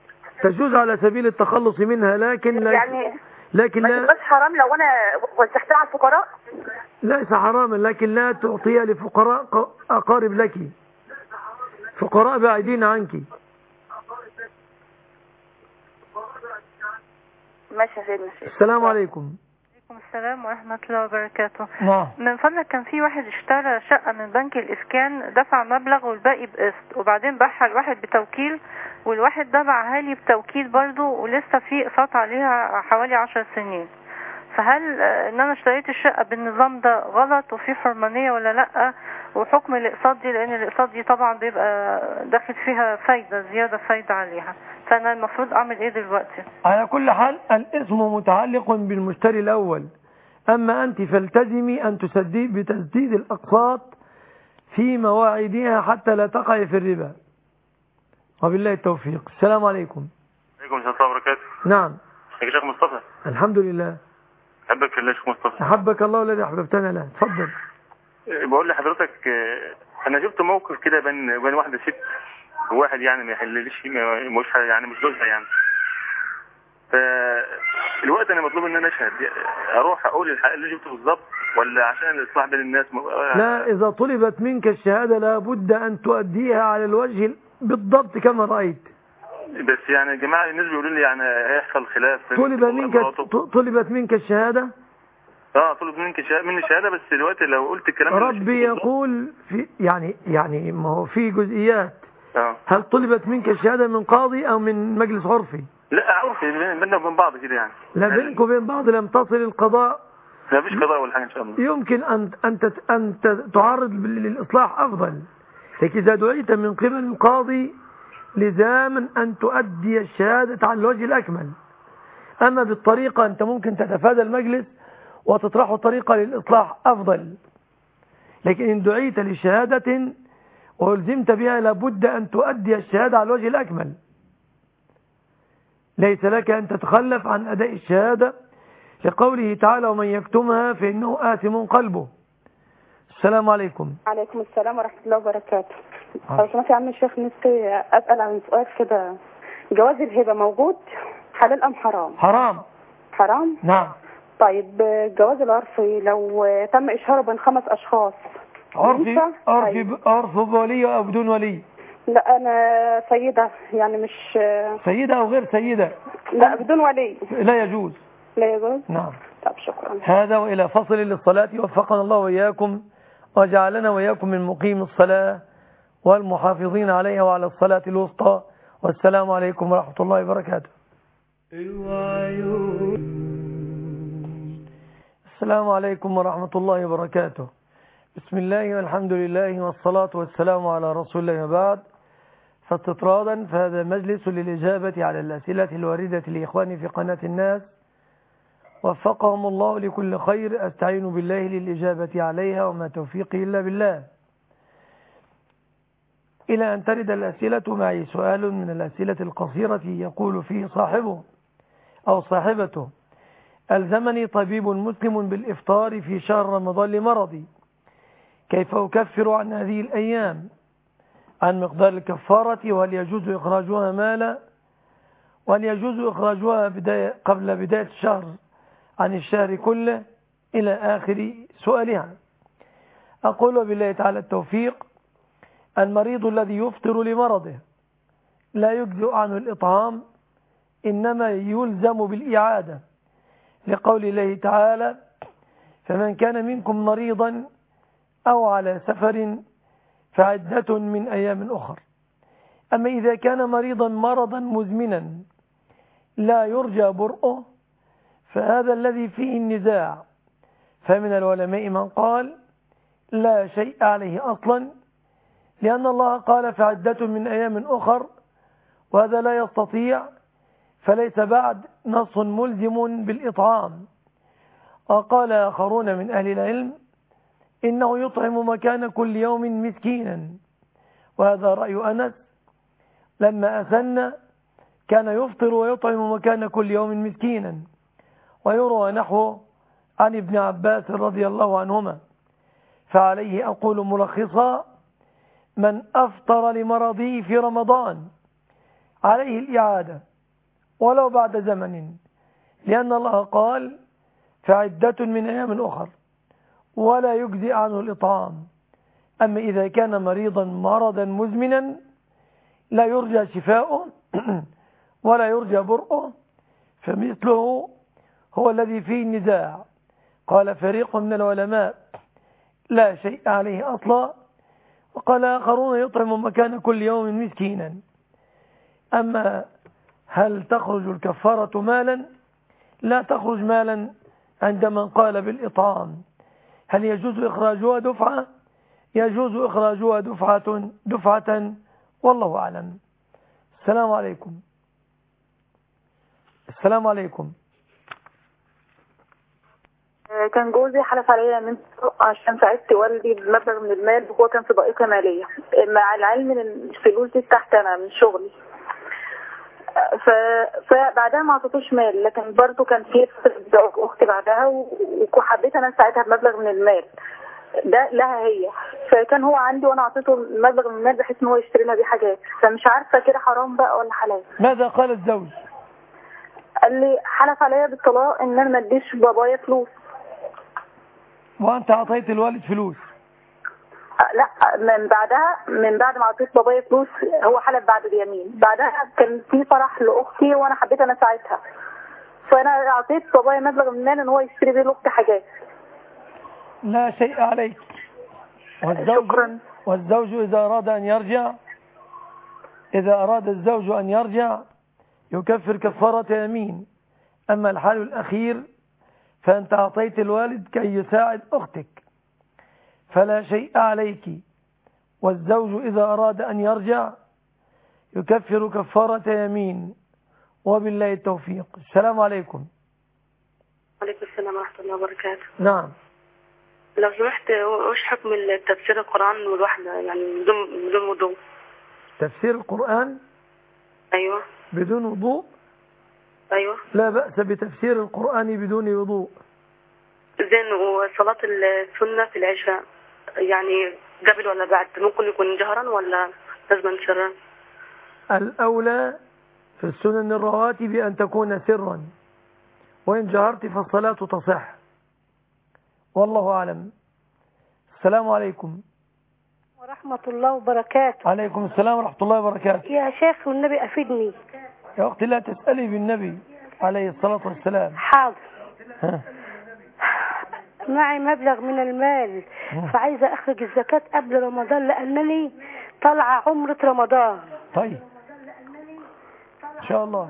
تجوز على سبيل التخلص منها، لكن ما تبقاش حرام لو أنا وزعتها على الفقراء؟ ليس حراما، لكن لا تعطيها لفقراء أقارب لك، فقراء بعيدين عنك. ماشي يا سيدنا. السلام عليكم. وعليكم السلام ورحمة الله وبركاته. نعم. من فضلك، كان في واحد اشترى شقة من بنك الإسكان، دفع مبلغ والباقي بقسط، وبعدين باعها الواحد بتوكيل والواحد ده باعها لي بتوكيل برضه، ولسه في اقساط عليها حوالي 10 سنين. فهل ان انا اشتريت الشقة بالنظام ده غلط وفي حرمانية ولا لا؟ وحكم الاقساط دي، لان الاقساط دي طبعا بيبقى داخل فيها فايدة زيادة فايدة عليها، فانا المفروض اعمل ايه دلوقتي؟ على كل حال الاسم متعلق بالمشتري الاول، اما انت فالتزمي ان بتسديد الاقساط في مواعيدها حتى لا تقع في الربا، وبالله التوفيق. السلام عليكم. عليكم السلام ورحمة الله وبركاته. نعم. يا شيخ مصطفى. الحمد لله. أحبك في الله يا شيخ مصطفى. أحبك الله الذي أحببتنا له. اتفضل. بقول لحضرتك أنا شفت موقف كده بين واحدة ست وواحد يعني ما يحللش، مش يعني مش جوزها يعني. فالوقت أنا مطلوب إن أنا أشهد، أروح أقول الحق اللي شفته بالظبط ولا عشان الإصلاح بين الناس؟ لا، إذا طلبت منك الشهادة لابد أن تؤديها على الوجه بالضبط كما رأيت. بس يعني يا جماعة الناس بيقولوا لي يعني هيحصل خلاف. طلبت منك الشهادة؟ طلب مني الشهادة، بس دلوقتي لو قلت الكلام ربي يقول في يعني ما هو في جزئيات. هل طلبت منك الشهادة من قاضي أو من مجلس عرفي؟ لا عرفي، بيننا وبين بعض كده يعني. لا، بينك وبين بعض لم تصل القضاء. لا فيش قضاء ولا حاجة إن شاء الله. يمكن أن تعرض للإصلاح أفضل، لكن إذا دعيت من قبل القاضي لزاما أن تؤدي الشهادة على الوجه الأكمل. أما بالطريقة أنت ممكن تتفادى المجلس وتطرح طريقة للإصلاح أفضل، لكن إن دعيت لشهادة وألزمت بها لابد أن تؤدي الشهادة على الوجه الأكمل، ليس لك أن تتخلف عن أداء الشهادة، لقوله تعالى ومن يكتمها فإنه آثم قلبه. السلام عليكم. عليكم السلام ورحمة الله وبركاته. لو سمحت يا عم الشيخ، نفسي أسأل عن سؤال كده. جواز الهبة موجود حلال أم حرام؟ حرام. حرام؟ نعم. طيب جواز العرفي لو تم إشهاره بين 5 أشخاص عرف بولي أو بدون ولي؟ لا أنا سيدة، يعني مش سيدة أو غير سيدة؟ لا بدون ولي. لا يجوز. لا يجوز؟ نعم. طب شكرا. هذا وإلى فصل للصلاة، وفقنا الله وإياكم وجعلنا وإياكم من مقيم الصلاة والمحافظين عليها وعلى الصلاة الوسطى. والسلام عليكم ورحمة الله وبركاته. السلام عليكم ورحمة الله وبركاته. بسم الله والحمد لله والصلاة والسلام على رسول الله وبعد. فاستطرادا، فهذا مجلس للإجابة على الأسئلة الواردة لإخواني في قناة الناس، وفقهم الله لكل خير. أستعين بالله للإجابة عليها وما توفيقي إلا بالله. إلى أن ترد الأسئلة معي سؤال من الأسئلة القصيرة يقول فيه صاحبه أو صاحبته: ألزمني طبيب مسلم بالإفطار في شهر رمضان لمرضي، كيف أكفر عن هذه الأيام؟ عن مقدار الكفارة، وهل يجوز إخراجها مالا، وهل يجوز إخراجها قبل بداية الشهر عن الشهر كله، إلى آخر سؤالها. أقول بالله تعالى التوفيق: المريض الذي يفطر لمرضه لا يجزئ عنه الإطعام، إنما يلزم بالإعادة، لقول الله تعالى: فمن كان منكم مريضا أو على سفر فعدة من أيام أخر. أما إذا كان مريضا مرضا مزمنا لا يرجى برؤه، فهذا الذي فيه النزاع، فمن العلماء من قال لا شيء عليه أصلا، لأن الله قال فعدة من أيام أخر، وهذا لا يستطيع، فليس بعد نص ملزم بالإطعام. وقال آخرون من أهل العلم إنه يطعم مكان كل يوم مسكينا، وهذا رأي أنس لما أسن كان يفطر ويطعم مكان كل يوم مسكينا، ويروى نحوه عن ابن عباس رضي الله عنهما. فعليه أقول ملخصا: من أفطر لمرضه في رمضان عليه الإعادة، ولو بعد زمن، لأن الله قال فعدة من أيام أخر ولا يجزي عنه الإطعام. أما إذا كان مريضا مرضا مزمنا لا يرجى شفاؤه ولا يرجى برؤه فمثله هو الذي فيه النزاع. قال فريق من العلماء لا شيء عليه أصلا، وقال آخرون يطعم مكان كل يوم مسكينا. أما هل تخرج الكفارة مالا؟ لا تخرج مالا عند من قال بالإطعام. هل يجوز إخراجها دفعة؟ يجوز إخراجها دفعة والله أعلم. السلام عليكم. السلام عليكم. كان جوزي حلف عليا من عشان ساعدت والدي بمبلغ من المال، وهو كان في ضائقة مالية، مع العلم ان الفلوس دي تحت انا من شغلي. فبعدها ما عطيتوش مال، لكن برضه كان في اختي بعدها وحبيت انا ساعتها بمبلغ من المال ده لها هي، فكان هو عندي وانا اعطيته مبلغ من المال بحيث ان هو يشتري لها بيه حاجات. فمش عارفه كده حرام بقى ولا حلال. ماذا قال الزوج؟ قال لي حلف عليا بالطلاق ان انا ما اديش بابايا فلوس. وانت اعطيت الوالد فلوس؟ لا، من بعد ما اعطيت بابايا فلوس هو حلف بعد اليمين. بعدها كان في فرح لاختي وانا حبيت انا ساعتها، فانا اعطيت بابايا مبلغ من المال ان هو يشتري بيه لاختي حاجات. لا شيء عليك. والزوج إذا أراد أن يرجع، إذا أراد الزوج أن يرجع يكفر كفارة يمين. أما الحال الأخير فأنت أعطيت الوالد كي يساعد أختك فلا شيء عليك. والزوج إذا أراد أن يرجع يكفر كفارة يمين، وبالله التوفيق. السلام عليكم. وعليكم السلام ورحمة الله وبركاته. نعم. لو سمحت، وش حكم تفسير القرآن والوحدة يعني بدون وضوء؟ تفسير القرآن؟ أيوة. بدون وضوء؟ أيوة. لا بأس بتفسير القرآن بدون وضوء. زين. وصلاة السنة في العشاء يعني قبل ولا بعد؟ ممكن يكون جهرا ولا لازم سرا؟ الأولى في السنن الرواتب أن تكون سرا، وإن جهرت فالصلاة تصح، والله أعلم. السلام عليكم ورحمة الله وبركاته. عليكم السلام ورحمة الله وبركاته. يا شيخ والنبي أفيدني. يا أختي لا تسألي بالنبي عليه الصلاة والسلام. حاضر. معي مبلغ من المال فعايزة أخرج الزكاة قبل رمضان لأنني طالعة عمرة رمضان. طيب إن شاء الله.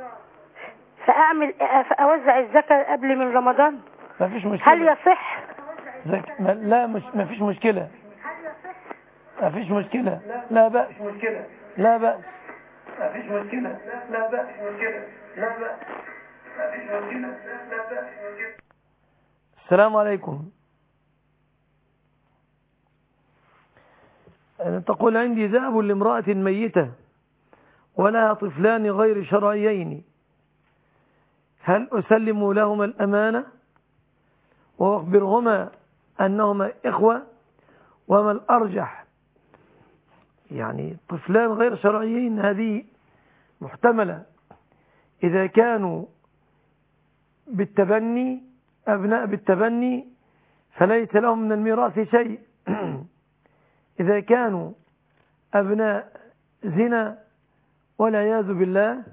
فأوزع الزكاة قبل من رمضان؟ ما فيش مشكلة. هل يصح؟ لا ما فيش مشكلة. ما فيش مشكلة. لا بأس. لا بأس. ما فيش مشكلة. لا بأس. لا بأس. ما فيش مشكلة. لا بأس. السلام عليكم. تقول عندي ذهب لامرأة ميتة ولها طفلان غير شرعيين، هل أسلم لهما الأمانة وأخبرهما أنهما إخوة؟ وما الأرجح؟ يعني طفلان غير شرعيين هذه محتملة إذا كانوا بالتبني، أبناء بالتبني فليس لهم من الميراث شيء. إذا كانوا أبناء زنا والعياذ بالله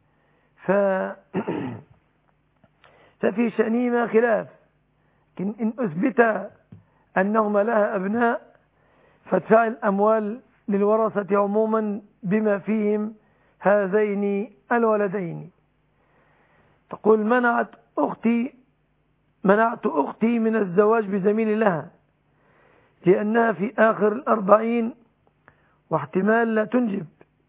ففي شأنهما خلاف، لكن إن أثبت أنهما لها أبناء فادفع الأموال للورثة عموما بما فيهم هذين الولدين. تقول منعت أختي من الزواج بزميل لها لأنها في آخر 40 واحتمال لا تنجب.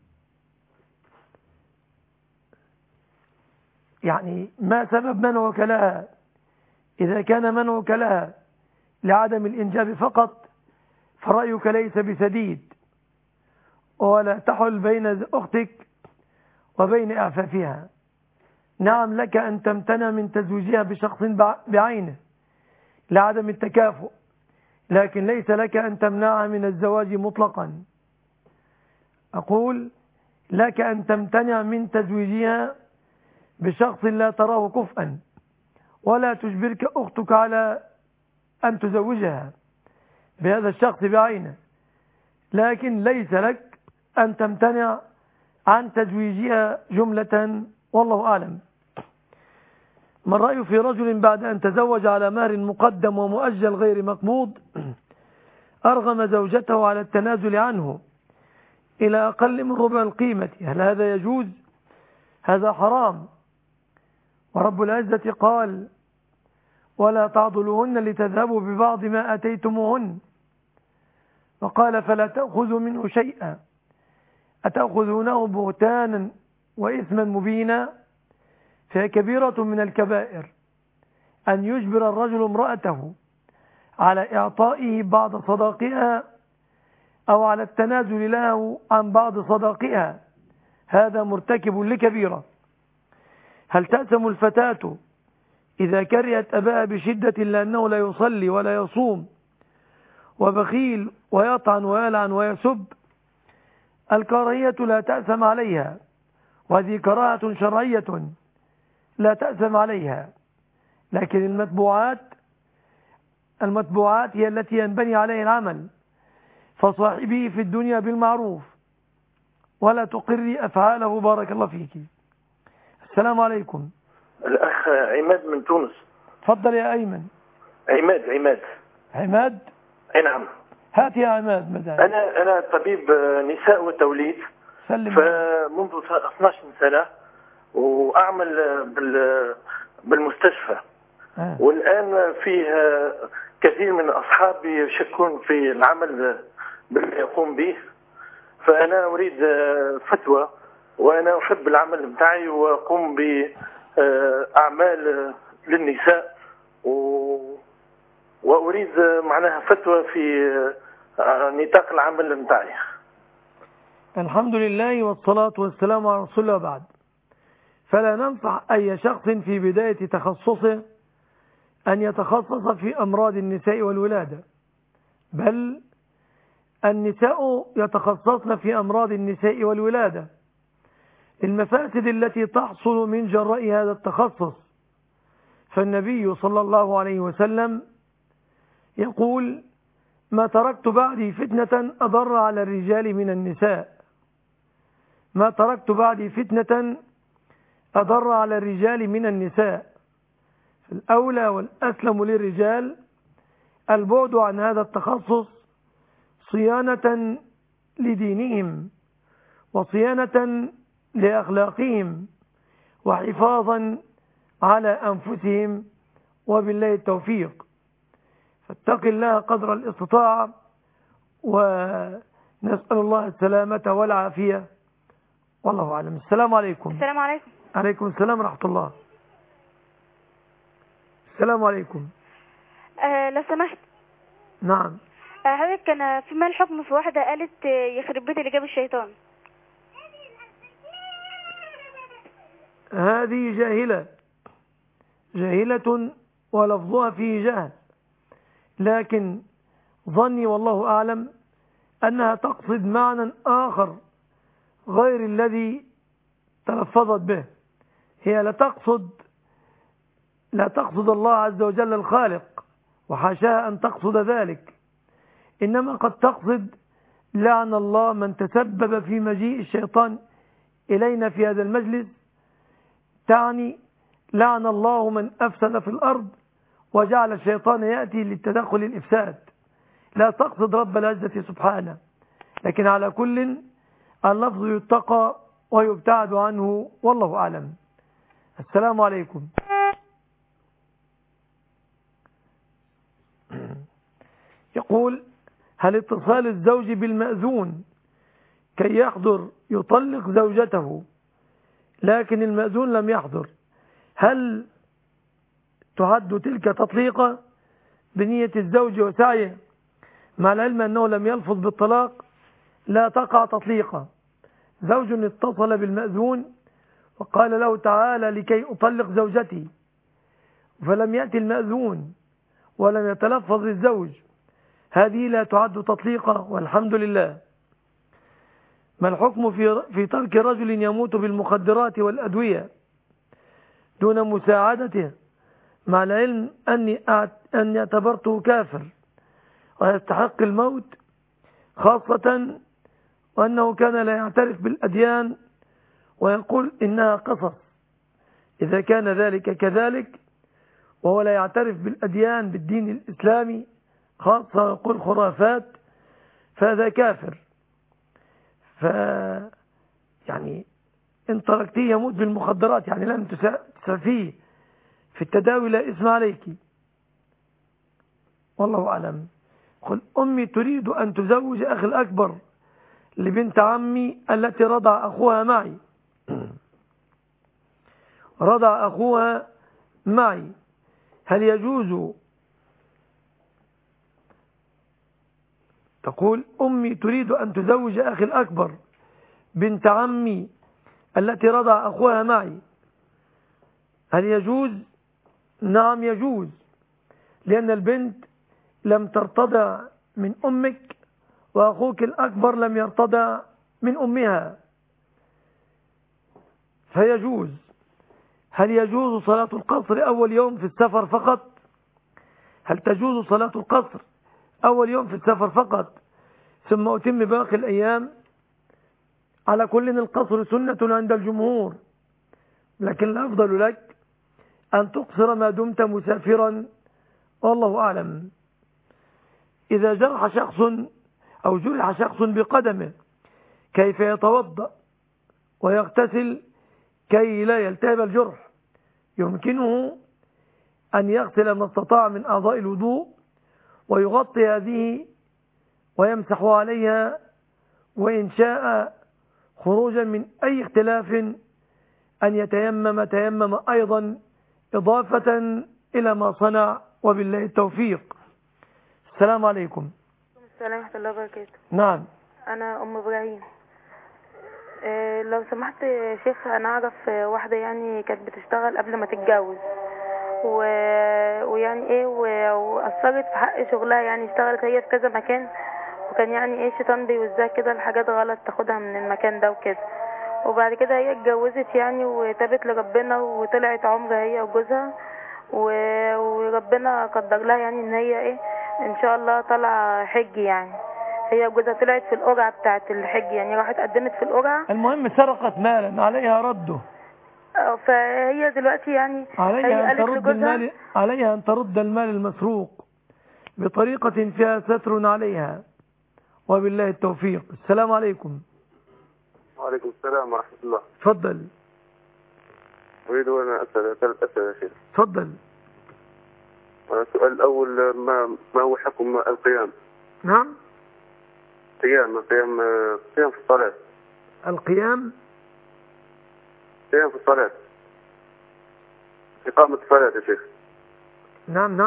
يعني ما سبب منعك لها؟ إذا كان منعك لها لعدم الإنجاب فقط فرأيك ليس بسديد، ولا تحل بين أختك وبين أعفافها. نعم لك أن تمتنع من تزويجها بشخص بعينه لعدم التكافؤ، لكن ليس لك أن تمنعها من الزواج مطلقا. أقول لك أن تمتنع من تزويجها بشخص لا تراه كفءا، ولا تجبرك أختك على أن تزوجها بهذا الشخص بعينه، لكن ليس لك أن تمتنع عن تزويجها جملة، والله أعلم. ما الرأي في رجل بعد أن تزوج على مهر مقدم ومؤجل غير مقبوض أرغم زوجته على التنازل عنه إلى أقل من ربع القيمة؟ هل هذا يجوز؟ هذا حرام، ورب العزة قال: ولا تعضلوهن لتذهبوا ببعض ما أتيتموهن، وقال: فلا تأخذوا منه شيئا أتأخذونه بهتانا وإثما مبينا؟ فهي كبيرة من الكبائر أن يجبر الرجل امرأته على إعطائه بعض صداقها أو على التنازل له عن بعض صداقها، هذا مرتكب لكبيرة. هل تأثم الفتاة إذا كرهت أباها بشدة لأنه لا يصلي ولا يصوم وبخيل ويطعن ويلعن ويسب؟ الكراهية لا تأثم عليها، وهذه كراهة شرعية لا تأثم عليها، لكن المتبوعات هي التي ينبني عليها العمل، فصاحبه في الدنيا بالمعروف ولا تقري أفعاله. بارك الله فيك. السلام عليكم. الأخ عماد من تونس. تفضل يا أيمن. عماد. أي نعم. هات يا عماد. ماذا؟ أنا طبيب نساء وتوليد، فمنذ 12 سنة وأعمل بالمستشفى، والآن فيه كثير من أصحابي يشكون في العمل بالذي يقوم به، فأنا أريد فتوى، وأنا أحب العمل بتاعي وأقوم بأعمال للنساء، وأريد معناها فتوى في نطاق العمل بتاعي. الحمد لله والصلاة والسلام على رسول الله. بعد، فلا ننصح أي شخص في بداية تخصصه أن يتخصص في أمراض النساء والولادة، بل النساء يتخصصن في أمراض النساء والولادة المفاسد التي تحصل من جراء هذا التخصص. فالنبي صلى الله عليه وسلم يقول: ما تركت بعدي فتنة أضر على الرجال من النساء. ما تركت بعدي فتنة أضر على الرجال من النساء. الأولى والأسلم للرجال البعد عن هذا التخصص صيانة لدينهم وصيانة لأخلاقهم وحفاظا على أنفسهم، وبالله التوفيق. فاتق الله قدر الاستطاعة، ونسأل الله السلامة والعافية، والله أعلم. السلام عليكم. السلام عليكم. عليكم السلام ورحمة الله. السلام عليكم. لو سمحت. نعم. حضرتك كان في ما الحكم في واحدة قالت يخرب بيت اللي جاب الشيطان؟ هذه جاهلة ولفظها فيه جهل، لكن ظني والله أعلم أنها تقصد معنى آخر غير الذي تلفظت به. هي لا تقصد الله عز وجل الخالق، وحاشاها أن تقصد ذلك، إنما قد تقصد لعن الله من تسبب في مجيء الشيطان إلينا في هذا المجلس، تعني لعن الله من أفسد في الأرض وجعل الشيطان يأتي للتدخل الإفساد. لا تقصد رب العزة سبحانه، لكن على كل اللفظ يتقى ويبتعد عنه، والله أعلم. السلام عليكم. يقول: هل اتصال الزوج بالمأذون كي يحضر يطلق زوجته لكن المأذون لم يحضر، هل تعد تلك تطليقة بنية الزوج وسعيه مع العلم أنه لم يلفظ بالطلاق؟ لا تقع تطليقة. زوج اتصل بالمأذون وقال له: تعالى لكي أطلق زوجتي، فلم يأتي المأذون ولم يتلفظ الزوج، هذه لا تعد تطليقة، والحمد لله. ما الحكم في ترك رجل يموت بالمخدرات والأدوية دون مساعدته، مع العلم أني اعتبرته كافر ويستحق الموت، خاصة وأنه كان لا يعترف بالأديان ويقول إنها قصص. إذا كان ذلك كذلك وهو لا يعترف بالأديان بالدين الإسلامي خاصة ويقول خرافات، فهذا كافر. يعني إن تركتيه يموت بالمخدرات، يعني لم تسعفيه في التداوي لا اسم عليك. والله أعلم. قل أمي تريد أن تزوج أخي الأكبر لبنت عمي التي رضع أخوها معي. رضع أخوها معي، هل يجوز؟ تقول أمي تريد أن تزوج أخي الأكبر بنت عمي التي رضع أخوها معي، هل يجوز؟ نعم يجوز، لأن البنت لم ترتضع من أمك وأخوك الأكبر لم يرتضع من أمها، فيجوز. هل يجوز صلاة القصر أول يوم في السفر فقط؟ هل تجوز صلاة القصر أول يوم في السفر فقط ثم أتم باقي الأيام؟ على كل القصر سنة عند الجمهور، لكن الأفضل لك أن تقصر ما دمت مسافرا، والله أعلم. إذا جرح شخص أو جرح شخص بقدمه كيف يتوضأ ويغتسل كي لا يلتهب الجرح؟ يمكنه أن يغسل ما استطاع من أعضاء الوضوء ويغطي هذه ويمسح عليها، وإن شاء خروجا من أي اختلاف أن تيمم أيضا إضافة إلى ما صنع، وبالله التوفيق. السلام عليكم. السلام ورحمة الله وبركاته. نعم. أنا أم إبراهيم. لو سمحت يا شيخ، أنا أعرف واحدة يعني كانت بتشتغل قبل ما تتجوز ويعني إيه وأثرت في حق شغلها، يعني اشتغلت هي في كذا مكان، وكان يعني إيه الشيطان بيوزعها كده الحاجات غلط تاخدها من المكان ده وكده. وبعد كده هي اتجوزت يعني وتابت لربنا وطلعت عمرة هي وجوزها، وربنا قدر لها يعني ان هي ايه ان شاء الله طالعه حج. يعني هي وجوزها طلعت في القرعه بتاعه الحج، يعني راحت قدمت في القرعه، المهم سرقت مالا عليها رده. فهي دلوقتي يعني عليها أن ترد المال المسروق بطريقة فيها ستر عليها، وبالله التوفيق. السلام عليكم. وعليكم السلام ورحمة الله. تفضل. أريد أن أسأل 3 أسئلة يا شيخ. تفضل. السؤال الأول، ما هو حكم القيام؟ نعم. قيام في الصلاة. القيام في الصلاة، إقامة الصلاة يا شيخ. نعم.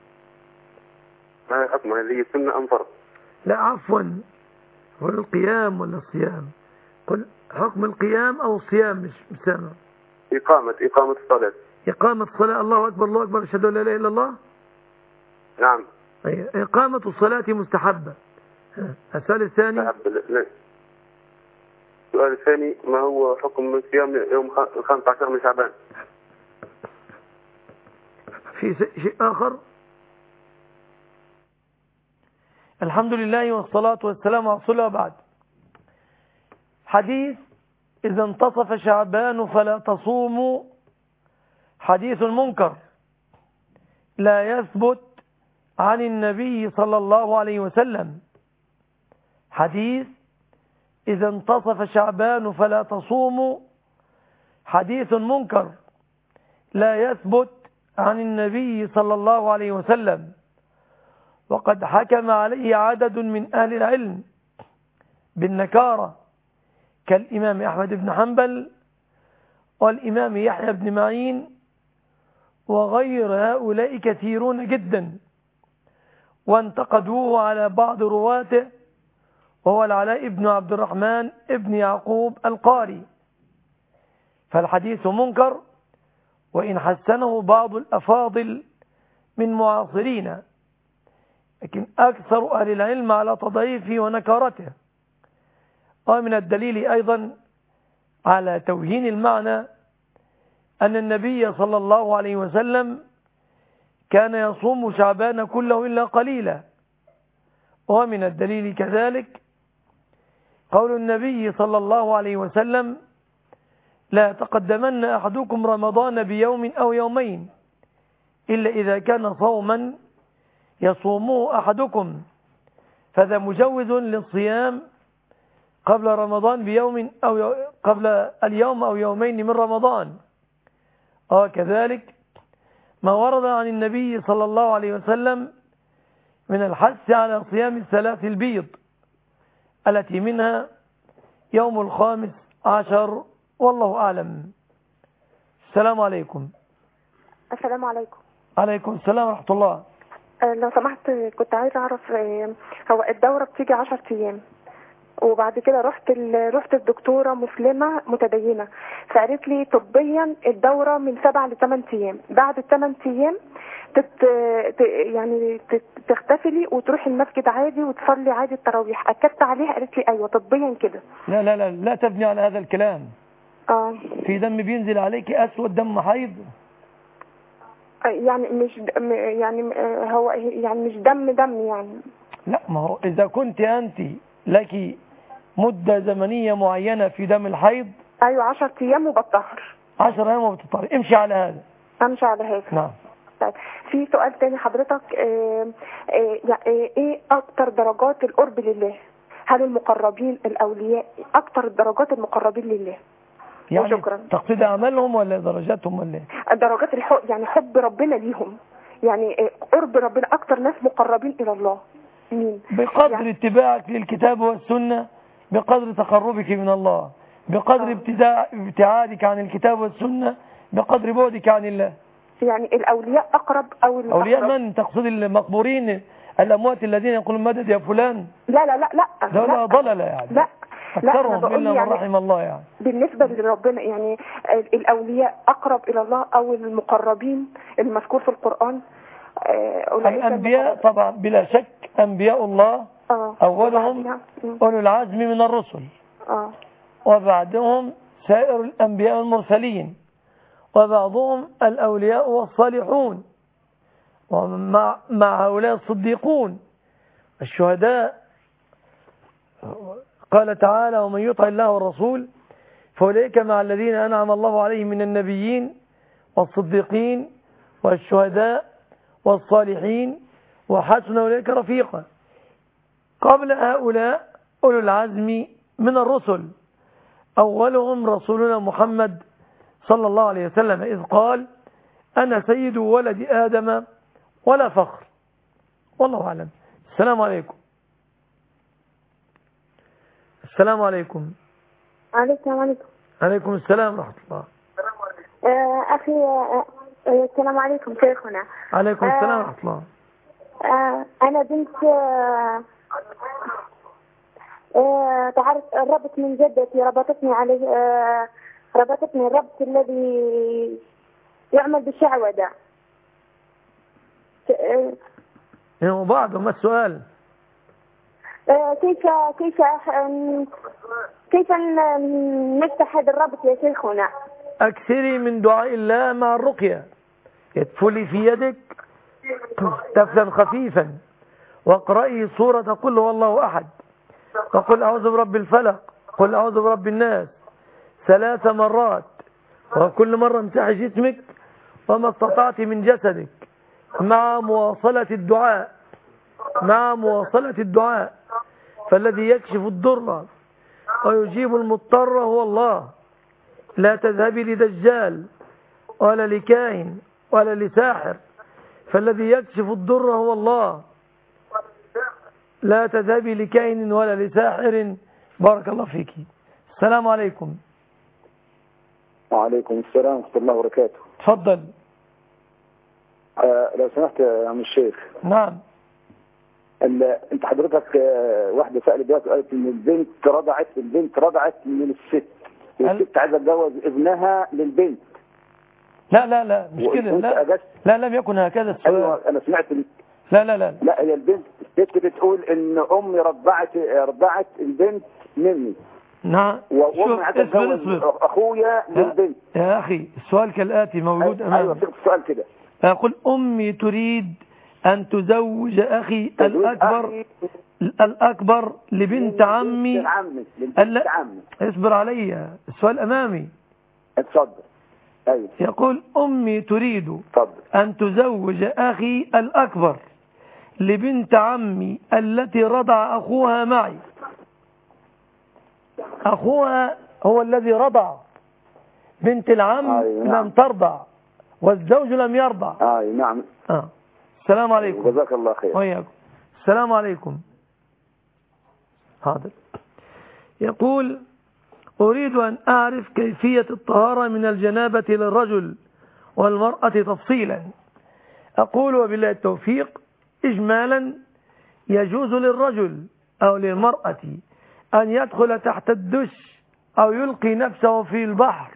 ما هي حكمها؟ هذه سنة أم فرض؟ لا عفوا، ولا القيام ولا الصيام، قل حكم القيام أو الصيام، مش سامع. إقامة الصلاة. إقامة الصلاة. الله أكبر الله أكبر، أشهد أن لا إله إلا الله. نعم. إقامة الصلاة مستحبة. السؤال الثاني. السؤال الثاني، ما هو حكم صيام يوم 15 من شعبان؟ في شيء آخر؟ الحمد لله والصلاة والسلام على رسول الله. وبعد، حديث إذا انتصف شعبان فلا تصوموا حديث منكر لا يثبت عن النبي صلى الله عليه وسلم. حديث إذا انتصف شعبان فلا تصوموا حديث منكر لا يثبت عن النبي صلى الله عليه وسلم، وقد حكم عليه عدد من أهل العلم بالنكارة كالإمام أحمد بن حنبل والإمام يحيى بن معين وغير هؤلاء كثيرون جدا، وانتقدوه على بعض رواته، وهو العلاء بن عبد الرحمن ابن يعقوب القاري. فالحديث منكر، وإن حسنه بعض الأفاضل من معاصرين، لكن أكثر أهل العلم على تضعيفه ونكارته. ومن الدليل أيضا على توهين المعنى أن النبي صلى الله عليه وسلم كان يصوم شعبان كله إلا قليلا. ومن الدليل كذلك قول النبي صلى الله عليه وسلم: لا تقدمن أحدكم رمضان بيوم أو يومين إلا إذا كان صوما يصومه أحدكم، فذا مجوز للصيام قبل رمضان بيوم أو قبل اليوم أو يومين من رمضان. كذلك ما ورد عن النبي صلى الله عليه وسلم من الحث على صيام الثلاث البيض التي منها يوم 15، والله أعلم. السلام عليكم. السلام عليكم. عليكم السلام ورحمة الله. لو سمحت كنت عايزة أعرف، هو الدورة بتيجي 10 أيام، وبعد كده رحت الدكتورة مسلمة متدينة، فقالت لي طبيا الدورة من 7 ل 8 أيام، بعد ال8 أيام يعني تختفلي وتروحي المسجد عادي وتصلي عادي التراويح. أكدت عليها قالت لي أيوة طبيا كده. لا لا لا لا تبني على هذا الكلام. في دم بينزل عليك أسود دم حيض، يعني مش هو يعني مش دم يعني. لا، ما هو إذا كنت أنت لك مدة زمنية معينة في دم الحيض. أيوة 10 أيام وبتطهر. 10 أيام وبتطهر، امشي على هذا. امشي على هذا. نعم. طيب في سؤال تاني حضرتك، ايه اكتر درجات القرب لله؟ هل المقربين الأولياء أكتر درجات المقربين لله؟ يعني وشكرا. تقصد أعمالهم ولا درجاتهم ولا درجات الحب، يعني حب ربنا ليهم، يعني قرب ربنا أكتر ناس مقربين إلى الله مين؟ بقدر يعني اتباعك للكتاب والسنة، بقدر تقربك من الله، بقدر ابتعادك عن الكتاب والسنة، بقدر بعدك عن الله. يعني الأولياء أقرب أو أولياء من تقصد؟ المقبورين، الأموات الذين يقولون مدد يا فلان؟ لا لا لا لا دولة ضلل يعني. لا أكثرهم إلا من رحم الله يعني. بالنسبة لربنا يعني الأولياء أقرب إلى الله أو المقربين المذكور في القرآن؟ الأنبياء طبعا بلا شك، أنبياء الله أولهم أولو العزم من الرسل، وبعدهم سائر الأنبياء المرسلين، وبعضهم الأولياء والصالحون، ومع هؤلاء الصديقون الشهداء. قال تعالى: ومن يطع الله والرسول فأولئك مع الذين أنعم الله عليهم من النبيين والصديقين والشهداء والصالحين وحسن أولئك رفيقا. قبل هؤلاء أولو العزم من الرسل، أولهم رسولنا محمد صلى الله عليه وسلم، إذ قال: أنا سيد ولد آدم ولا فخر. والله أعلم. السلام عليكم. السلام عليكم. السلام عليكم. عليكم السلام ورحمة الله. أخي السلام عليكم شيخنا. عليكم السلام ورحمة الله. أنا بنت تعرف ربط من جدتي، ربطتني عليه، ربطتني الربط الذي يعمل بالشعوذة. بعض ما السؤال؟ كيف نفتح هذا الربط يا شيخنا؟ أكثري من دعاء الله مع الرقية. ادفلي في يدك تفلا خفيفا، واقرأي سورة قل هو الله أحد، وقل أعوذ برب الفلق، قل أعوذ برب الناس 3 مرات، وكل مرة امسحي جسمك وما استطعت من جسدك مع مواصلة الدعاء، فالذي يكشف الضر ويجيب المضطر هو الله. لا تذهبي لدجال ولا لكاهن ولا لساحر، فالذي يكشف الضر هو الله. لا تذهبي لكاهن ولا لساحر. بارك الله فيك. السلام عليكم. وعليكم السلام ورحمة الله وبركاته. تفضل. لو سمحت يا عم الشيخ. نعم. انت حضرتك واحدة سألت دلوقتي قالت ان البنت رضعت من الست، والست عايزة تجوز ابنها للبنت. لا مش كده. لا لم يكن هكذا السؤال. ايوه انا سمعت لا هي الست بتقول ان امي رضعت البنت مني. نعم. وأمي عايزة أتجوز أخويا للبنت. يا أخي السؤال كالآتي موجود أمامي. أيوة صيغة السؤال كده. أقول أمي تريد أن تزوج أخي الأكبر لبنت عمي. لبنت عمي. اصبر علي، السؤال أمامي. اتفضل. أيوة. يقول أمي تريد أن تزوج أخي الأكبر لبنت عمي التي رضع أخوها معي. أخوها هو الذي رضع، بنت العم نعم. لم ترضع والزوج لم يرضع. نعم. السلام عليكم. جزاك الله خير. وياكم. السلام عليكم. حاضر. يقول أريد أن أعرف كيفية الطهارة من الجنابة للرجل والمرأة تفصيلا. أقول وبالله التوفيق إجمالا يجوز للرجل أو للمرأة أن يدخل تحت الدش أو يلقي نفسه في البحر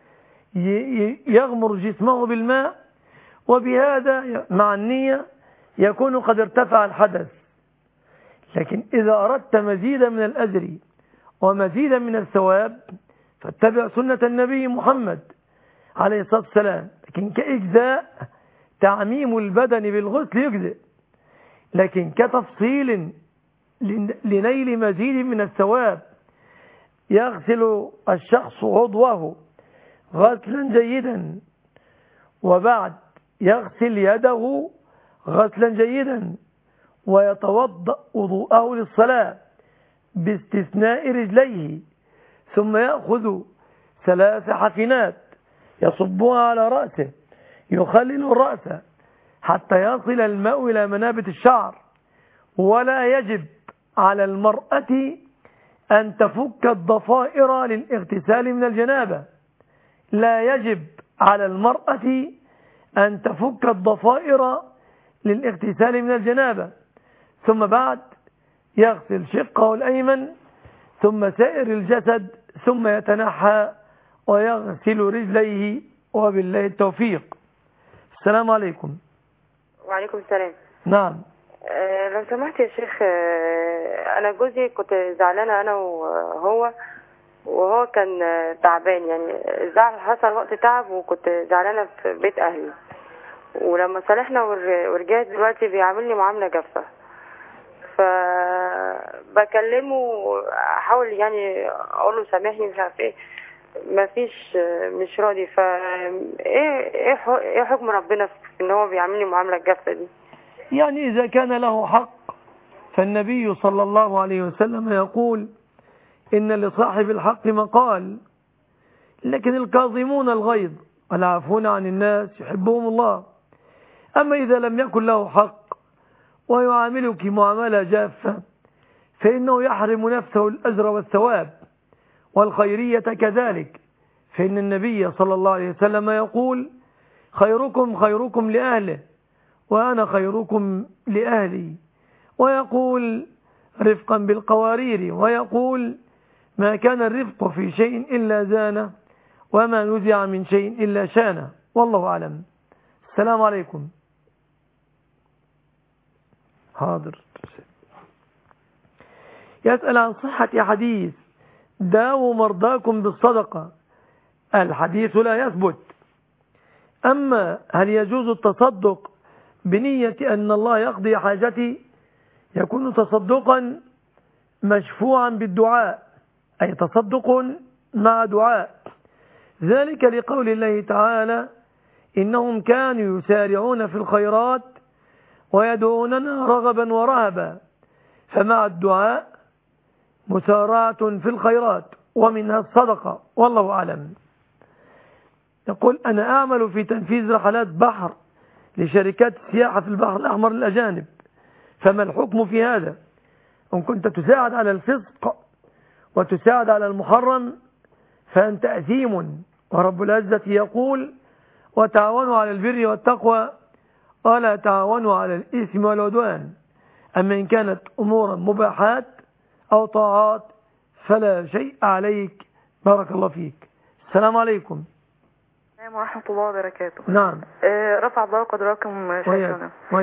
يغمر جسمه بالماء، وبهذا مع النية يكون قد ارتفع الحدث. لكن إذا أردت مزيدا من الأجر ومزيدا من الثواب فاتبع سنة النبي محمد عليه الصلاة والسلام. لكن كإجزاء تعميم البدن بالغسل يجزئ، لكن كتفصيل لنيل مزيد من الثواب يغسل الشخص عضوه غسلا جيدا وبعد يغسل يده غسلا جيدا ويتوضأ وضوءه للصلاة باستثناء رجليه، ثم يأخذ 3 حفنات يصبها على رأسه يخلل الرأس حتى يصل الماء إلى منابت الشعر. ولا يجب على المرأة أن تفك الضفائر للاغتسال من الجنابة. لا يجب على المرأة أن تفك الضفائر للاغتسال من الجنابة. ثم بعد يغسل شقه الأيمن ثم سائر الجسد ثم يتنحى ويغسل رجليه، وبالله التوفيق. السلام عليكم. وعليكم السلام. نعم. لو سمحت يا شيخ، أنا جوزي كنت زعلانة أنا وهو كان تعبان، يعني الزعل حصل وقت تعب وكنت زعلانة في بيت أهلي، ولما صالحنا ورجعت دلوقتي بيعاملني معاملة جافة، فبكلمه احاول يعني اقول له سامحني مش عارف ايه، مفيش مش راضي. ايه حكم ربنا في ان هو بيعاملني معاملة جافة دي؟ يعني اذا كان له حق فالنبي صلى الله عليه وسلم يقول ان لصاحب الحق مقال، لكن الكاظمون الغيظ والعافون عن الناس يحبهم الله. اما اذا لم يكن له حق ويعاملك معاملة جافة فإنه يحرم نفسه الأجر والثواب، والخيرية كذلك، فإن النبي صلى الله عليه وسلم يقول خيركم خيركم لأهله وأنا خيركم لأهلي، ويقول رفقا بالقوارير، ويقول ما كان الرفق في شيء إلا زانه وما نزع من شيء إلا شانه. والله أعلم. السلام عليكم. حاضر. يسأل عن صحة حديث داووا مرضاكم بالصدقة. الحديث لا يثبت. أما هل يجوز التصدق بنية أن الله يقضي حاجتي؟ يكون تصدقا مشفوعا بالدعاء، أي تصدق مع دعاء، ذلك لقول الله تعالى إنهم كانوا يسارعون في الخيرات ويدعوننا رغبا ورهبا، فمع الدعاء مسارعة في الخيرات ومنها الصدقة. والله أعلم. يقول أنا أعمل في تنفيذ رحلات بحر لشركات السياحة في البحر الأحمر للأجانب، فما الحكم في هذا؟ إن كنت تساعد على الفسق وتساعد على المحرم فأنت أثيم، ورب العزة يقول وتعاونوا على البر والتقوى ولا تعاونوا على الإثم والعدوان. أما إن كانت أمورا مباحات أو طاعات فلا شيء عليك. بارك الله فيك. السلام عليكم. السلام ورحمة الله وبركاته. نعم. رفع الله قدركم شيخنا. وياك.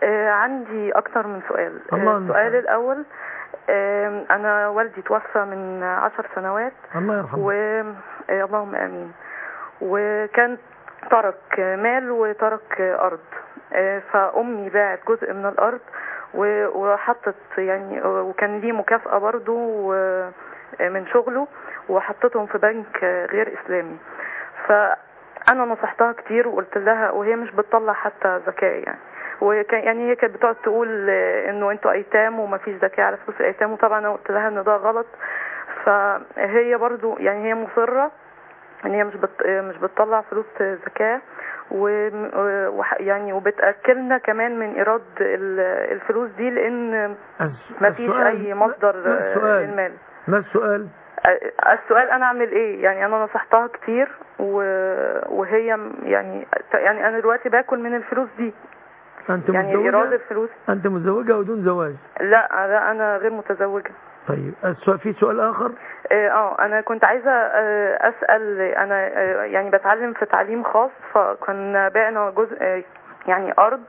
عندي أكتر من سؤال. السؤال الأول، أنا والدي توفى من 10 سنوات. الله يرحمه. اللهم آمين. وكان ترك مال وترك أرض، فأمي باعت جزء من الأرض وحطت يعني، وكان ليه مكافأة برضو من شغله، وحطتهم في بنك غير إسلامي. فأنا نصحتها كتير وقلت لها، وهي مش بتطلع حتى زكاة يعني، وكان يعني هي كانت بتقعد تقول انه انتوا ايتام ومفيش زكاة على فلوس الايتام، وطبعا انا قلت لها ان ده غلط. فهي برضو يعني هي مصرة ان هي مش بتطلع فلوس زكاة، ويعني وبتأكلنا كمان من ايراد الفلوس دي، لان مفيش اي مصدر للمال. ما السؤال؟ السؤال انا اعمل ايه يعني؟ انا نصحتها كتير وهي يعني انا دلوقتي باكل من الفلوس دي. أنت يعني إيراد الفلوس. أنت متزوجة أو دون زواج؟ لا أنا غير متزوجة. طيب في سؤال آخر؟ أنا كنت عايزة أسأل. أنا يعني بتعلم في تعليم خاص، فكنا بعنا جزء يعني أرض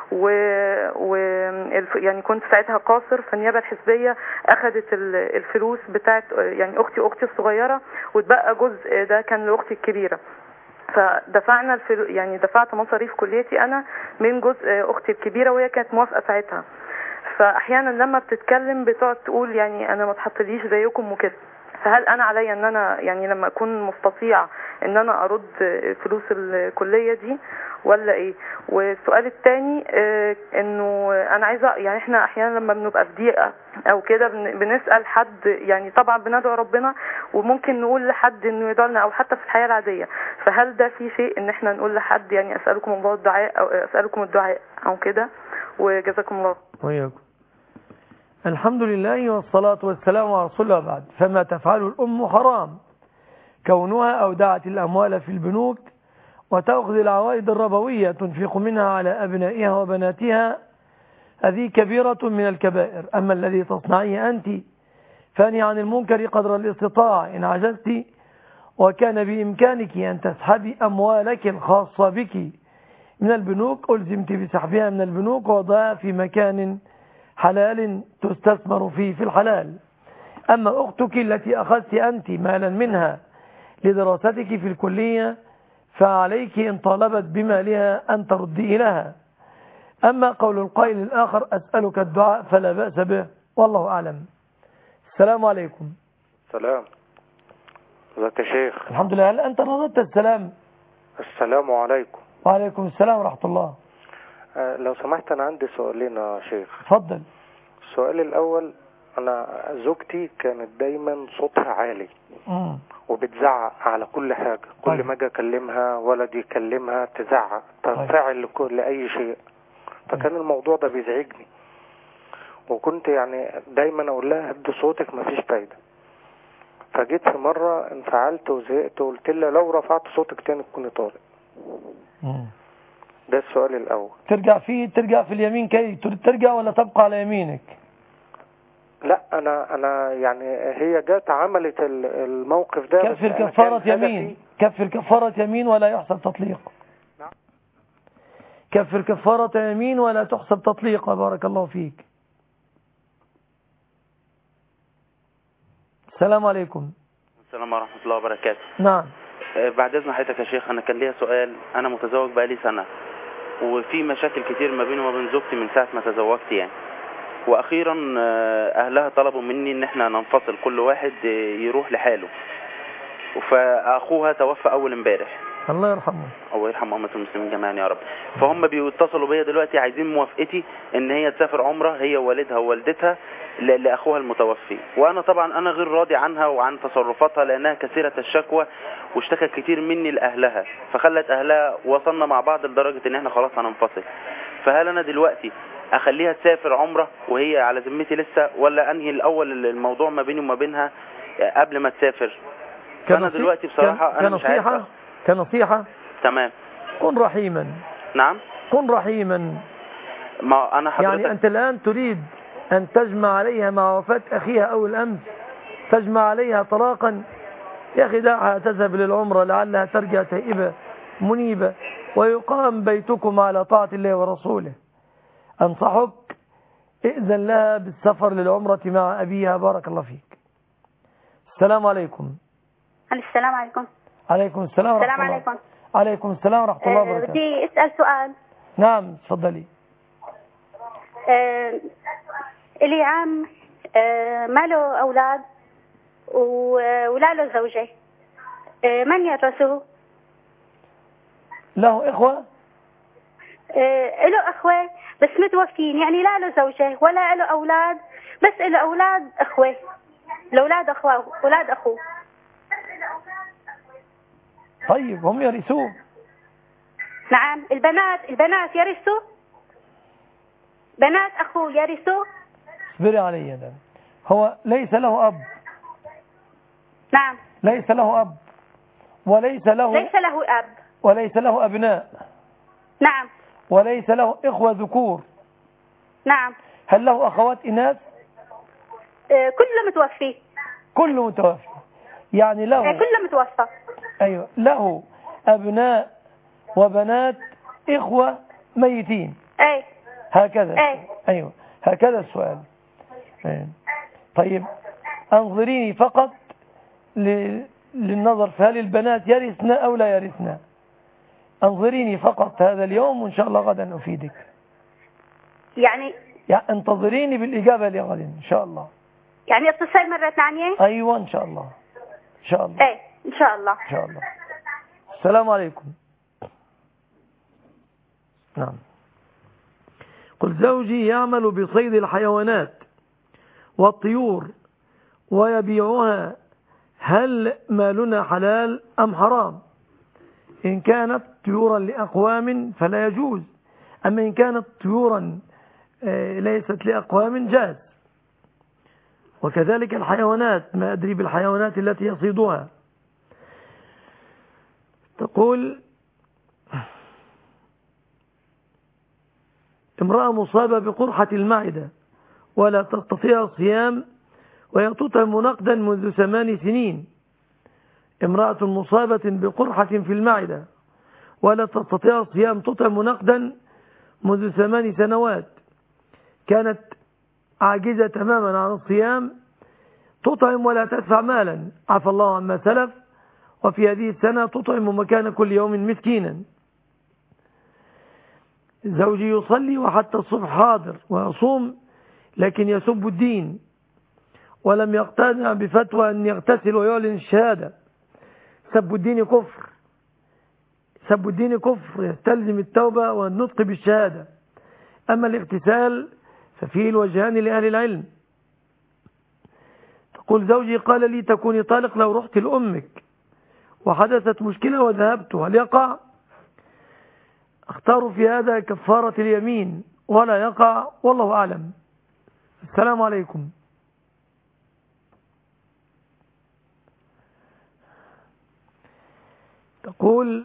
يعني كنت ساعتها قاصر، فالنيابة الحزبية أخذت الفلوس بتاعت يعني أختي الصغيرة، واتبقى جزء ده كان لأختي الكبيرة. فدفعنا يعني دفعت مصاريف كليتي انا من جزء اختي الكبيره، وهي كانت موافقه ساعتها. فاحيانا لما بتتكلم بتقعد تقول يعني انا ما اتحطليش زيكم وكده. فهل انا عليا ان انا يعني لما اكون مستطيع ان انا ارد فلوس الكليه دي ولا ايه؟ والسؤال الثاني انه انا عايزه يعني احنا احيانا لما بنبقى في ضيقه او كده بنسال حد، يعني طبعا بندعو ربنا وممكن نقول لحد انه يدعو لنا، او حتى في الحياه العاديه. فهل ده في شيء ان احنا نقول لحد يعني اسالكم الله الدعاء او اسالكم الدعاء او كده؟ وجزاكم الله. وياكم. الحمد لله والصلاة والسلام على رسول الله. بعد، فما تفعله الأم حرام، كونها أودعت الأموال في البنوك وتأخذ العوائد الربوية تنفق منها على أبنائها وبناتها، هذه كبيرة من الكبائر. أما الذي تصنعيه أنت فاني عن المنكر قدر الاستطاع. إن عجزت وكان بإمكانك أن تسحبي أموالك الخاصة بك من البنوك، ألزمت بسحبها من البنوك ووضعها في مكان حلال تستثمر فيه في الحلال. أما أختك التي أخذت أنت مالا منها لدراستك في الكلية، فعليك إن طالبت بمالها أن تردي لها. أما قول القائل الآخر أسألك الدعاء فلا بأس به، والله أعلم. السلام عليكم. السلام. ازيك يا شيخ؟ الحمد لله. هل أنت رددت السلام؟ السلام عليكم. وعليكم السلام ورحمة الله. لو سمحت أنا عندي سؤالين يا شيخ. اتفضل. السؤال الأول، أنا زوجتي كانت دايما صوتها عالي وبتزعق على كل حاجة. كل ما اجي اكلمها ولد يكلمها تزعق، تنفعل لأي شيء. فكان الموضوع ده بيزعجني، وكنت يعني دايما اقول لها هدي صوتك مفيش فايدة. فجيت في مرة انفعلت وزهقت وقلت لها لو رفعت صوتك تاني تكوني طالق. ده السؤال الأول. ترجع في اليمين كي ترجع ولا تبقى على يمينك؟ لا انا يعني هي جات عملت الموقف ده. كفر كفارة يمين. كفر كفارة يمين ولا يحسب تطليق. نعم. كفر كفارة يمين ولا تحسب تطليق. بارك الله فيك. السلام عليكم. السلام ورحمة الله وبركاته. نعم. بعد اذن حضرتك يا شيخ، انا كان ليا سؤال. انا متزوج بقالي سنة، وفي مشاكل كتير ما بيني وما بين زوجتي من ساعة ما تزوجت يعني. واخيرا اهلها طلبوا مني ان احنا ننفصل، كل واحد يروح لحاله. فاخوها توفى اول امبارح، الله يرحمه. الله يرحم امة المسلمين جميعا يا رب. فهم بيتصلوا بيا دلوقتي عايزين موافقتي ان هي تسافر عمره، هي ووالدها ووالدتها لاخوها المتوفي. وانا طبعا انا غير راضي عنها وعن تصرفاتها، لانها كثيرة الشكوى واشتكت كتير مني لاهلها، فخلت اهلها وصلنا مع بعض لدرجة ان احنا خلاص هننفصل. فهل انا دلوقتي اخليها تسافر عمره وهي على ذمتي لسه، ولا انهي الاول الموضوع ما بيني وما بينها قبل ما تسافر؟ فانا دلوقتي بصراحة انا مش عارف. كنصيحة. تمام. كن رحيما. نعم. كن رحيما. ما انا حضرتك يعني انت الان تريد ان تجمع عليها مع وفاة اخيها اول امس، تجمع عليها طلاقا؟ يا اخي دعها تذهب للعمرة لعلها ترجع تائبة منيبة، ويقام بيتكم على طاعة الله ورسوله. أنصحك ائذن لها بالسفر للعمرة مع أبيها. بارك الله فيك. السلام عليكم. السلام عليكم. عليكم السلام ورحمة السلام الله. عليكم. عليكم السلام ورحمة الله وبركاته. بدي أسأل سؤال. نعم تفضلي. إلي عام ما له أولاد ولا له زوجة، من يرثه؟ له إخوة؟ له أخوة بس متوفين، يعني لا له زوجة ولا له أولاد، بس له أولاد أخوة، الأولاد أولاد أخوه. طيب هم يرثوه. نعم البنات يرثوا، بنات أخوه يرثوا. اصبري علي ده. هو ليس له أب. نعم ليس له أب وليس له أب وليس له أبناء. نعم وليس له إخوة ذكور. نعم. هل له أخوات إناث؟ كله متوفي. كله متوفي يعني له كله متوفى. أيوة له أبناء وبنات إخوة ميتين. أي هكذا. أي. أيوة هكذا السؤال. أي. طيب أنظريني فقط للنظر في هل البنات يرثن أو لا يرثن. انظريني فقط هذا اليوم وإن شاء الله غدا أفيدك. يعني انتظريني بالإجابة لغد إن شاء الله. يعني اتصال مرة ثانية. أيوة إن شاء الله. إن شاء الله. إيه إن شاء الله. إن شاء الله. السلام عليكم. نعم. قل زوجي يعمل بصيد الحيوانات والطيور ويبيعها، هل مالنا حلال أم حرام؟ إن كانت طيورا لأقوام فلا يجوز، أما إن كانت طيورا ليست لأقوام جاز. وكذلك الحيوانات، ما أدري بالحيوانات التي يصيدها. تقول امرأة مصابة بقرحة المعدة ولا تستطيع الصيام وهي تطعم نقدا منذ 8 سنين. امرأة مصابة بقرحة في المعدة ولا تستطيع الصيام تطعم نقدا منذ 8 سنوات. كانت عاجزة تماما عن الصيام، تطعم ولا تدفع مالا، عفى الله عما سلف، وفي هذه السنة تطعم مكان كل يوم مسكينا. زوجي يصلي وحتى الصبح حاضر ويصوم لكن يسب الدين ولم يقتنع بفتوى أن يغتسل ويعلن الشهادة. سب الدين كفر، سب الدين كفر، يستلزم التوبة والنطق بالشهادة. أما الاغتسال ففيه الوجهان لأهل العلم. تقول زوجي قال لي تكوني طالق لو رحت لأمك وحدثت مشكلة وذهبت، هل يقع؟ اختار في هذا كفارة اليمين ولا يقع، والله أعلم. السلام عليكم. تقول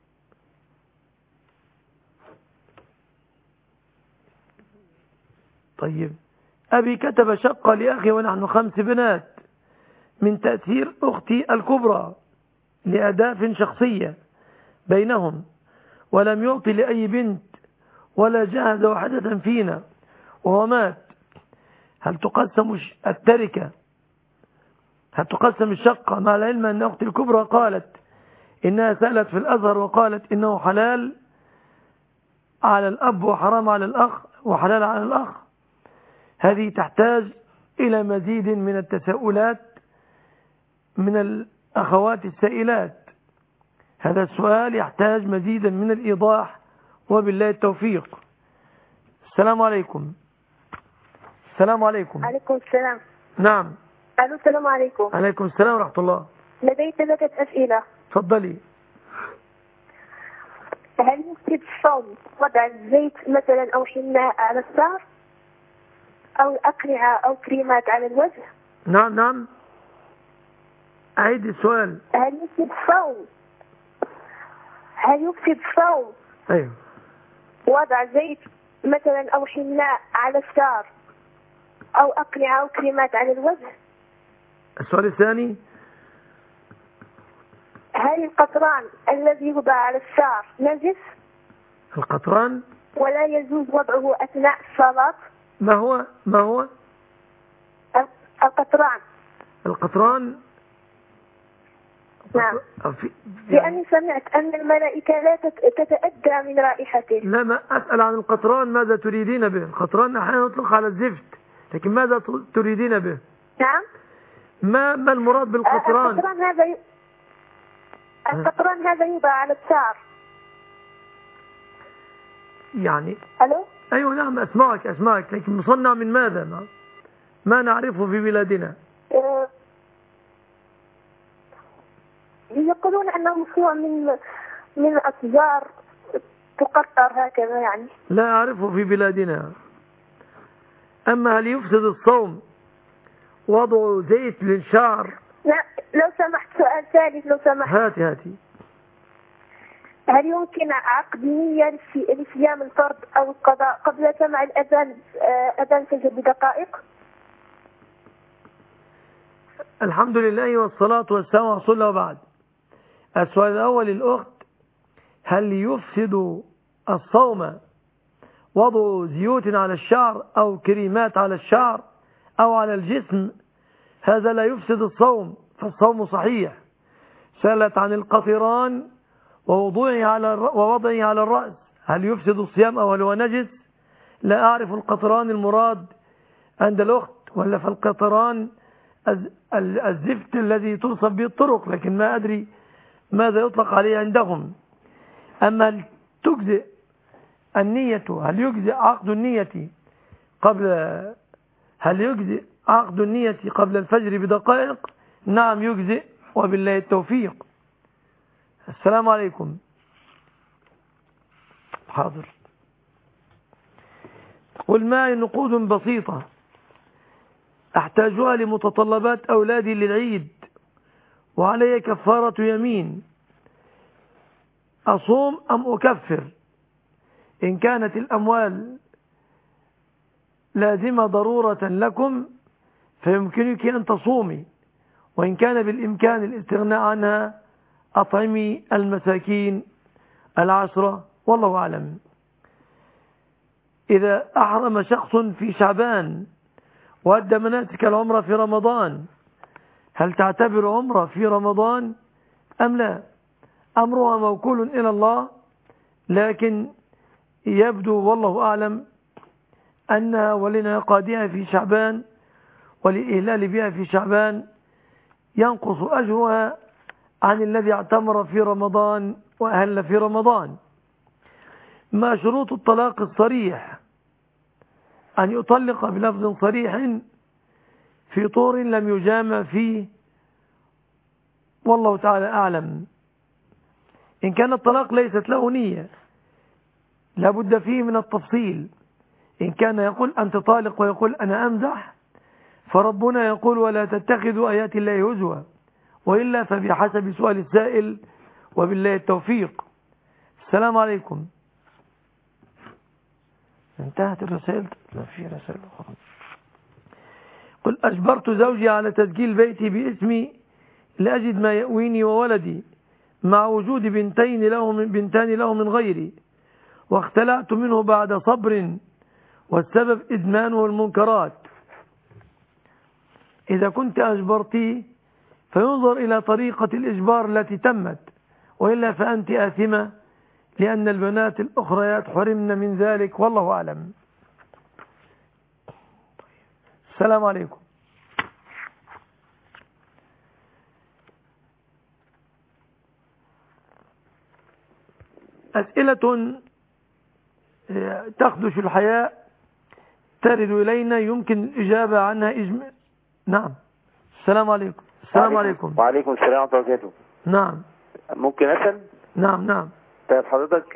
طيب أبي كتب شقة لأخي ونحن 5 بنات من تأثير أختي الكبرى لأهداف شخصية بينهم، ولم يعطي لأي بنت ولا جهز واحدة فينا وهو مات. هل تقسم التركة؟ هل تقسم الشقة مع العلم أن أختي الكبرى قالت إنها سألت في الأزهر وقالت إنه حلال على الأب وحرام على الأخ وحلال على الأخ؟ هذه تحتاج إلى مزيد من التساؤلات من الأخوات السائلات. هذا السؤال يحتاج مزيدا من الإيضاح وبالله التوفيق. السلام عليكم. السلام عليكم. عليكم السلام. نعم. ألو السلام عليكم. عليكم السلام ورحمة الله. لدي 3 أسئلة. تفضلي. هل يفسد الصوم وضع الزيت مثلا أو حناء على الشعر أو أقنعة أو كريمات على الوجه؟ نعم نعم. أعيد السؤال. هل يفسد الصوم أيوه وضع زيت مثلا أو حناء على الشعر أو أقنعة أو كريمات على الوجه؟ السؤال الثاني، هل القطران الذي يوضع على الشعر نجس؟ القطران ولا يجوز وضعه أثناء الصلاة. ما هو القطران. القطران. نعم. لأني سمعت أن الملائكة لا تتأذى من رائحته. لا، ما أسأل عن القطران، ماذا تريدين به؟ القطران أحيانا يطلق على الزفت، لكن ماذا تريدين به؟ نعم. ما المراد بالقطران؟ القطران هذا يوضع على الشعر. يعني ألو؟ أيوة نعم، أسمعك، لكن مصنع من ماذا؟ ما نعرفه في بلادنا. يقولون أنه مصنوع من أشجار تقطر هكذا يعني. لا أعرفه في بلادنا. أما هل يفسد الصوم وضع زيت للشعر؟ لا، لو سمحت سؤال ثالث لو سمحت. هاتي. هل يمكن عقد نية لصيام الفرض أو القضاء قبل سماع الأذان الفجر بدقائق؟ الحمد لله والصلاة والسلام على رسول الله وبعد. السؤال الأول للأخت: هل يفسد الصوم وضع زيوت على الشعر أو كريمات على الشعر أو على الجسم؟ هذا لا يفسد الصوم، فالصوم صحيح. سألت عن القطران ووضعه على الرأس، هل يفسد الصيام أو هل هو نجس؟ لا أعرف القطران المراد عند الأخت، ولا في القطران الزفت الذي توصف به الطرق، لكن ما أدري ماذا يطلق عليه عندهم. أما هل تجزئ النية، هل يجزئ عقد النية قبل الفجر بدقائق؟ نعم يجزئ، وبالله التوفيق. السلام عليكم. حاضر. قل معي نقود بسيطة أحتاجها لمتطلبات أولادي للعيد، وعلي كفارة يمين، أصوم أم أكفر؟ إن كانت الأموال لازمة ضرورة لكم فيمكنك أن تصومي، وإن كان بالإمكان الاستغناء عنها أطعمي المساكين 10، والله أعلم. إذا أحرم شخص في شعبان وأدى مناسك العمرة في رمضان، هل تعتبر عمرة في رمضان أم لا؟ أمرها موكول إلى الله، لكن يبدو والله أعلم أنها ولانعقادها في شعبان ولإهلال بها في شعبان ينقص أجرها عن الذي اعتمر في رمضان وأهل في رمضان. ما شروط الطلاق الصريح؟ أن يطلق بلفظ صريح في طور لم يجامع فيه، والله تعالى أعلم. إن كان الطلاق ليست له نية لابد فيه من التفصيل. إن كان يقول أنت طالق ويقول أنا أمزح، فربنا يقول ولا تتخذوا آيات الله هزوا، وإلا فبحسب سؤال السائل، وبالله التوفيق. السلام عليكم. انتهت الرسائل؟ لا، في رسائل أخرى. قل أجبرت زوجي على تسجيل بيتي باسمي لأجد ما يأويني وولدي، مع وجود بنتان له من غيري، واختلعت منه بعد صبر، والسبب إدمانه المنكرات. إذا كنت أجبرتي فينظر إلى طريقة الإجبار التي تمت، وإلا فأنت آثمة، لأن البنات الأخريات حرمن من ذلك، والله أعلم. السلام عليكم. أسئلة تخدش الحياة ترد إلينا يمكن الإجابة عنها نعم. السلام عليكم. السلام عليكم. وعليكم السلام ورحمة الله وبركاته. نعم. ممكن أسأل؟ نعم. طيب حضرتك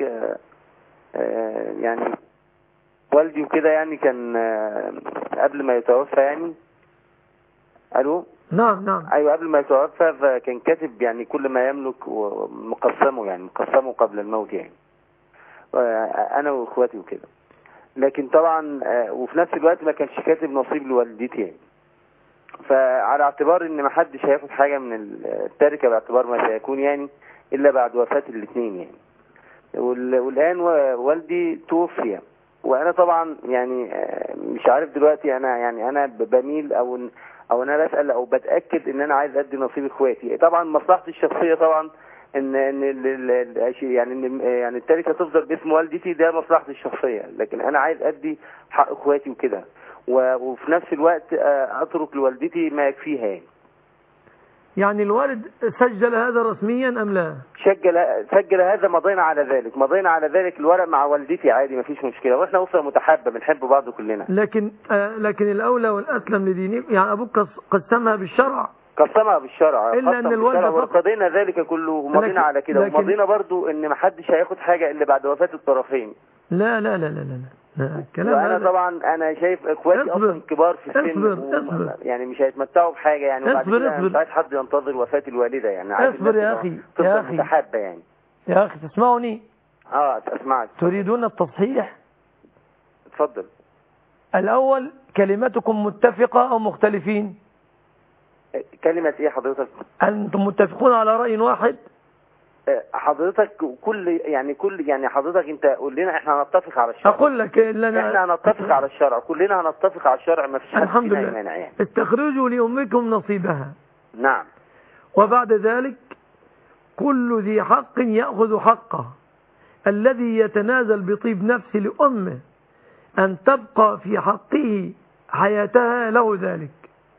يعني والدي وكده يعني كان قبل ما يتوفى يعني. ألو؟ نعم. أيوة، قبل ما يتوفى فكان كاتب يعني كل ما يملك مقسمه قبل الموت يعني، أنا وإخواتي وكده. لكن طبعا وفي نفس الوقت ما كانش كاتب نصيب لوالدتي يعني. فعلى اعتبار ان ما حدش هياخد حاجة من التركة، باعتبار ما سيكون يعني الا بعد وفاة الاثنين يعني. والآن والدي توفي، وأنا طبعا يعني مش عارف دلوقتي أنا بميل أو أنا بسأل أو بتأكد إن أنا عايز أدي نصيب إخواتي. طبعا مصلحتي الشخصية طبعا ان يعني التركه تفضل باسم والدتي، ده مصلحتي الشخصيه، لكن انا عايز ادي حق اخواتي وكده، وفي نفس الوقت اترك لوالدتي ما يكفيها. يعني الوالد سجل هذا رسميا ام لا؟ سجل هذا، مضينا على ذلك الورق مع والدتي عادي، ما فيش مشكله، واحنا اسره متحابه بنحب بعض كلنا. لكن الاولى والاسلم لدينك، يعني ابوك قسمها بالشرع الا ان الوالد وارتضينا ذلك كله ومضينا على كده، ومضينا برضو ان ما حدش هياخد حاجه الا بعد وفاه الطرفين. لا لا لا لا لا الكلام وانا طبعا انا شايف اخواتي اصلا كبار في السن، يعني مش هيتمتعوا بحاجه يعني، وبعد كده مش عايز حد ينتظر وفاه الوالده يعني. اصبر يا اخي متحابه يعني. يا اخي تسمعني؟ اسمعك. تريدون التصحيح؟ اتفضل. الاول كلمتكم متفقه او مختلفين؟ كلمة ايه حضرتك؟ انتم متفقون على رأي واحد؟ حضرتك كل حضرتك انت قول لنا احنا هنتفق على الشرع. اقول لك احنا هنتفق على الشرع، كلنا هنتفق على الشرع، ما فيش الحمد لله مانع يعني. استخرجوا لأمكم نصيبها. نعم. وبعد ذلك كل ذي حق يأخذ حقه. الذي يتنازل بطيب نفس لأمه أن تبقى في حقه حياتها له ذلك.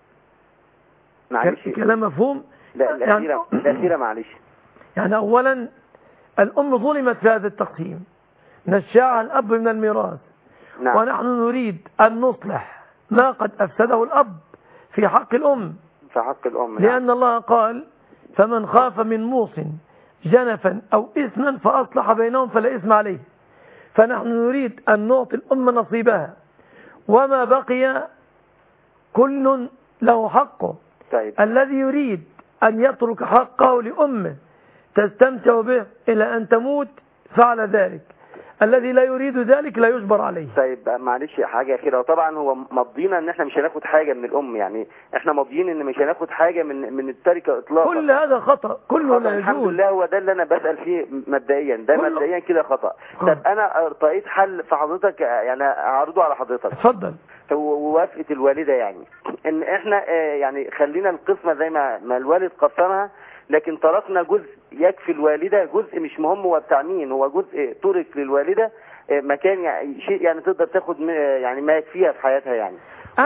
معلش كلام مفهوم؟ لا الأخيرة معلش. يعني أولا الأم ظلمت في هذا التقسيم، نشاعها الأب من الميراث. نعم. ونحن نريد أن نصلح ما قد أفسده الأب في حق الأم. لأن الله قال فمن خاف من موص جنفا أو إثما فأصلح بينهم فلا إثم عليه. فنحن نريد أن نعطي الأم نصيبها، وما بقي كل له حقه. طيب. الذي يريد أن يترك حقه لأمه تستمتع به إلى أن تموت فعل ذلك، الذي لا يريد ذلك لا يجبر عليه. طيب معلش حاجة أخيرة، طبعا هو مضينا ان احنا مش هناخد حاجة من الأم، يعني احنا مضيين ان مش هناخد حاجة من التركة إطلاقا. كل هذا خطأ، كله لا يجوز. الحمد لله، هو ده اللي أنا بسأل فيه مبدئيا، ده مبدئيا كده خطأ. طب أنا ارتقيت حل في حضرتك، يعني أعرضه على حضرتك. اتفضل. ووافقة الوالدة يعني ان احنا يعني خلينا القسمة زي ما الوالد قسمها، لكن تركنا جزء يكفي الوالدة، جزء مش مهم هو بتاع مين، هو جزء ترك للوالدة مكان يعني شيء يعني تقدر تاخد يعني ما يكفيها في حياتها يعني.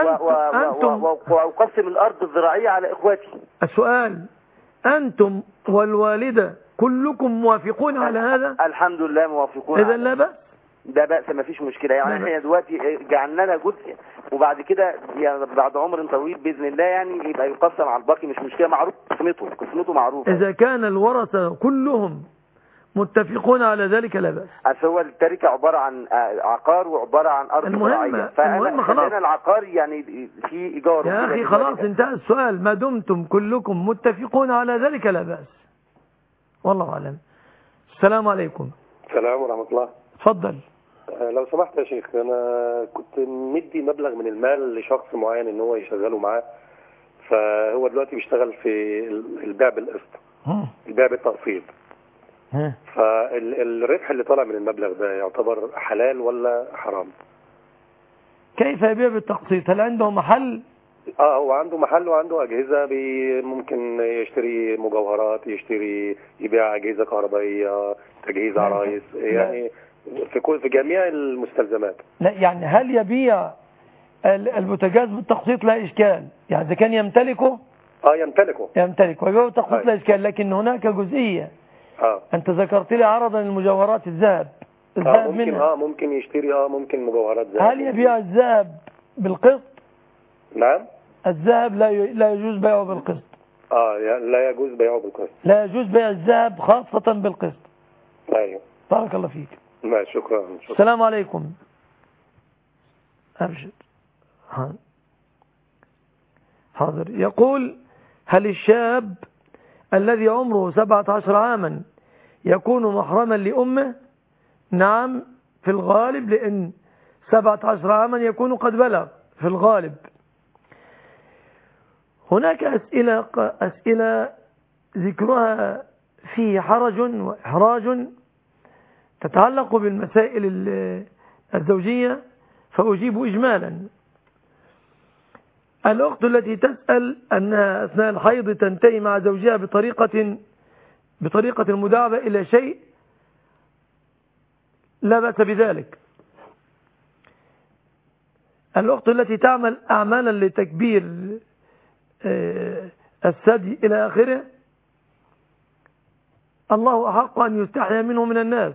وأقسم الأرض الزراعية على إخواتي. السؤال أنتم والوالدة كلكم موافقون على هذا؟ الحمد لله موافقون. إذا لا بأس. ده بأس، ما فيش مشكلة يعني. احنا دلوقتي جعلنا لها جزء، وبعد كده يعني بعد عمر طويل بإذن الله يعني يبقى يقسم على الباقي، مش مشكلة، معروف قسمته معروفة. إذا كان الورثة كلهم متفقون على ذلك لا بأس. هو التركة عبارة عن عقار وعبارة عن أرض زراعية، فأنا خلاص العقار يعني في إيجار. يا أخي خلاص انتهى السؤال، ما دمتم كلكم متفقون على ذلك لا بأس، والله أعلم. السلام عليكم. السلام ورحمة الله. اتفضل. لو سمحت يا شيخ، أنا كنت مدي مبلغ من المال لشخص معين إن هو يشغله معاه، فهو دلوقتي بيشتغل في البيع بالقسط، البيع بالتقسيط. فالربح اللي طالع من المبلغ ده يعتبر حلال ولا حرام؟ كيف يبيع بالتقسيط؟ هل عنده محل؟ هو عنده محل وعنده أجهزة، ممكن يشتري مجوهرات، يبيع أجهزة كهربائية، تجهيز عرايس، يعني في جميع المستلزمات. لا يعني هل يبيع البوتاجاز بالتقسيط لا إشكال، يعني إذا كان يمتلكه يمتلكه ويبيعه بالتقسيط لا إشكال، لكن هناك جزئية. أنت ذكرت لي عرضا المجوهرات الذهب ممكن منها. ممكن يشتري ممكن مجوهرات ذهب. هل يبيع الذهب بالقسط؟ نعم. الذهب لا يجوز بيعه بالقسط. لا يجوز بيعه بالقسط. لا يجوز بيع الذهب خاصة بالقسط. ايوه. بارك الله فيك. شكرا. السلام عليكم. أبشر. حاضر. يقول هل الشاب الذي عمره 17 عاما يكون محرما لأمه؟ نعم في الغالب، لأن 17 عاما يكون قد بلغ في الغالب. هناك أسئلة ذكرها فيه حرج وإحراج، تتعلق بالمسائل الزوجية فأجيب إجمالا. الأخت التي تسأل أنها أثناء الحيض تنتهي مع زوجها بطريقة المداعبة إلى شيء، لا بأس بذلك. الأخت التي تعمل أعمالا لتكبير الثدي إلى آخره، الله أحق أن يستحيا منه من الناس،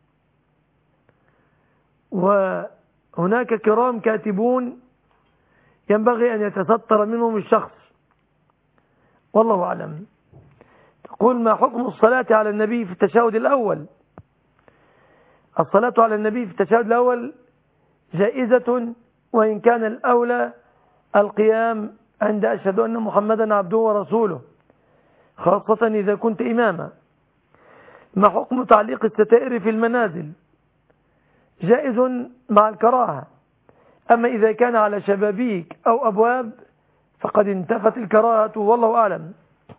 وهناك كرام كاتبون ينبغي أن يتستر منهم الشخص، والله أعلم. تقول: ما حكم الصلاة على النبي في التشهد الأول؟ الصلاة على النبي في التشهد الأول جائزة، وإن كان الأولى القيام عند أشهد أن محمدا عبده ورسوله، خاصة إذا كنت إماما. ما حكم تعليق الستائر في المنازل؟ جائز مع الكراهة، أما إذا كان على شبابيك أو أبواب فقد انتفت الكراهة، والله أعلم.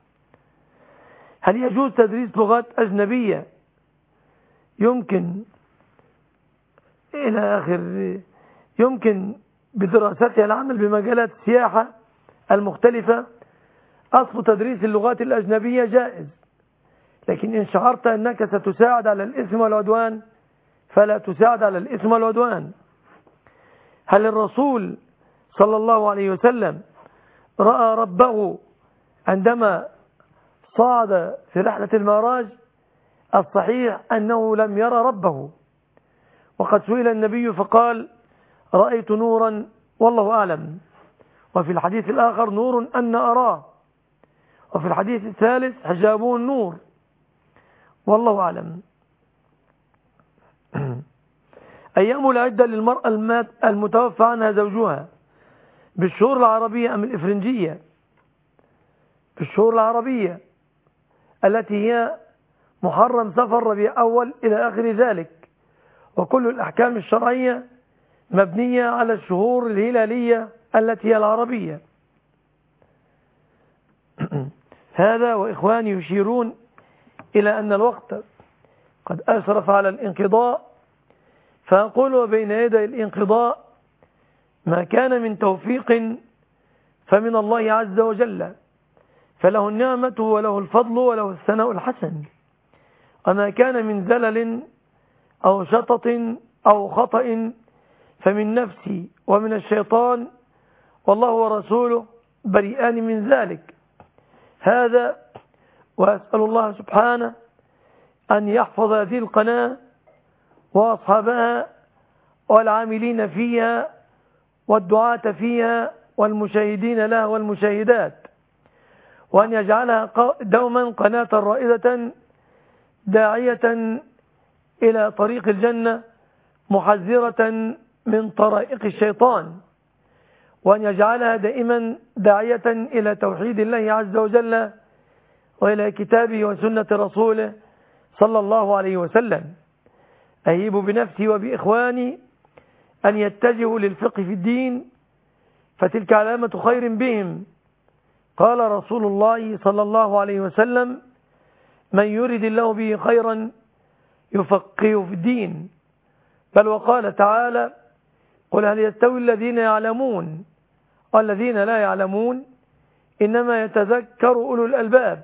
هل يجوز تدريس لغات أجنبية يمكن بدراستها العمل بمجالات السياحة المختلفة؟ أصل تدريس اللغات الأجنبية جائز، لكن إن شعرت أنك ستساعد على الإثم والعدوان فلا تساعد على الإثم والعدوان. هل الرسول صلى الله عليه وسلم رأى ربه عندما صعد في رحلة المعراج؟ الصحيح أنه لم يرى ربه، وقد سئل النبي فقال: رأيت نورا، والله أعلم. وفي الحديث الآخر: نور أن أراه. وفي الحديث الثالث: حجابه النور، والله أعلم. أيام العدة للمرأة المتوفى عنها زوجها بالشهور العربية أم الإفرنجية؟ بالشهور العربية التي هي محرم، صفر، ربيع أول إلى آخر ذلك، وكل الأحكام الشرعية مبنية على الشهور الهلالية التي هي العربية. هذا وإخواني يشيرون إلى أن الوقت قد أشرف على الانقضاء، فأقول: وبين يدي الانقضاء ما كان من توفيق فمن الله عز وجل، فله النعمة وله الفضل وله الثناء الحسن، وما كان من زلل أو شطط أو خطأ فمن نفسي ومن الشيطان، والله ورسوله بريئان من ذلك. هذا، وأسأل الله سبحانه أن يحفظ هذه القناة وأصحابها والعاملين فيها والدعاة فيها والمشاهدين لها والمشاهدات، وأن يجعلها دوما قناة رائدة داعية إلى طريق الجنة، محذرة من طرائق الشيطان، وأن يجعلها دائما داعية إلى توحيد الله عز وجل وإلى كتابه وسنة رسوله صلى الله عليه وسلم. أهيب بنفسي وبإخواني أن يتجهوا للفقه في الدين، فتلك علامة خير بهم. قال رسول الله صلى الله عليه وسلم: من يرد الله به خيرا يفقهه في الدين. بل وقال تعالى: قل هل يستوي الذين يعلمون والذين لا يعلمون، إنما يتذكر أولو الألباب.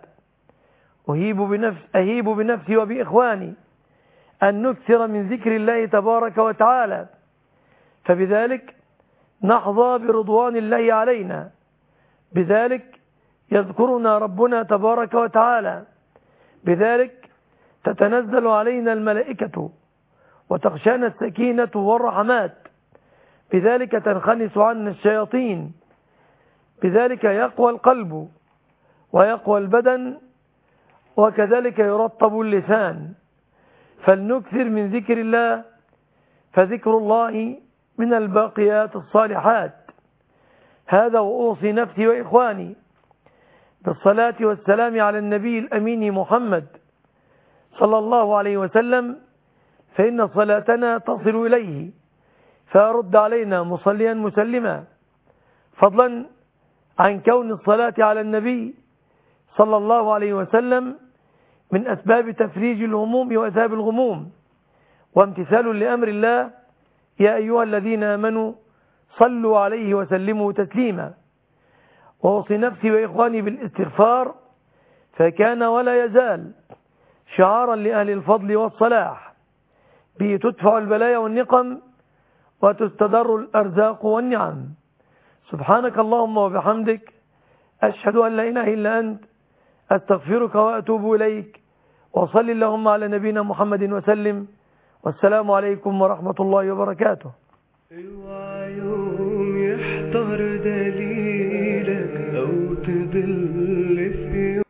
أهيب بنفسي وبإخواني أن نكثر من ذكر الله تبارك وتعالى، فبذلك نحظى برضوان الله علينا، بذلك يذكرنا ربنا تبارك وتعالى، بذلك تتنزل علينا الملائكة وتغشانا السكينة والرحمات، بذلك تنخنس عنا الشياطين، بذلك يقوى القلب ويقوى البدن، وكذلك يرطب اللسان. فلنكثر من ذكر الله، فذكر الله من الباقيات الصالحات. هذا وأوصي نفسي وإخواني بالصلاة والسلام على النبي الأمين محمد صلى الله عليه وسلم، فإن صلاتنا تصل إليه فأرد علينا مصليا مسلما، فضلا عن كون الصلاة على النبي صلى الله عليه وسلم من أسباب تفريج الهموم وأذهاب الغموم، وامتثال لأمر الله. يا أيها الذين آمنوا صلوا عليه وسلموا تسليما. وأوصي نفسي وإخواني بالاستغفار، فكان ولا يزال شعارا لأهل الفضل والصلاح، به تدفع البلايا والنقم وتستدر الأرزاق والنعم. سبحانك اللهم وبحمدك، أشهد أن لا إله إلا أنت، أستغفرك وأتوب إليك. وصل اللهم على نبينا محمد وسلم، والسلام عليكم ورحمة الله وبركاته. اوعى يوم يحضر دليلك أو تضل في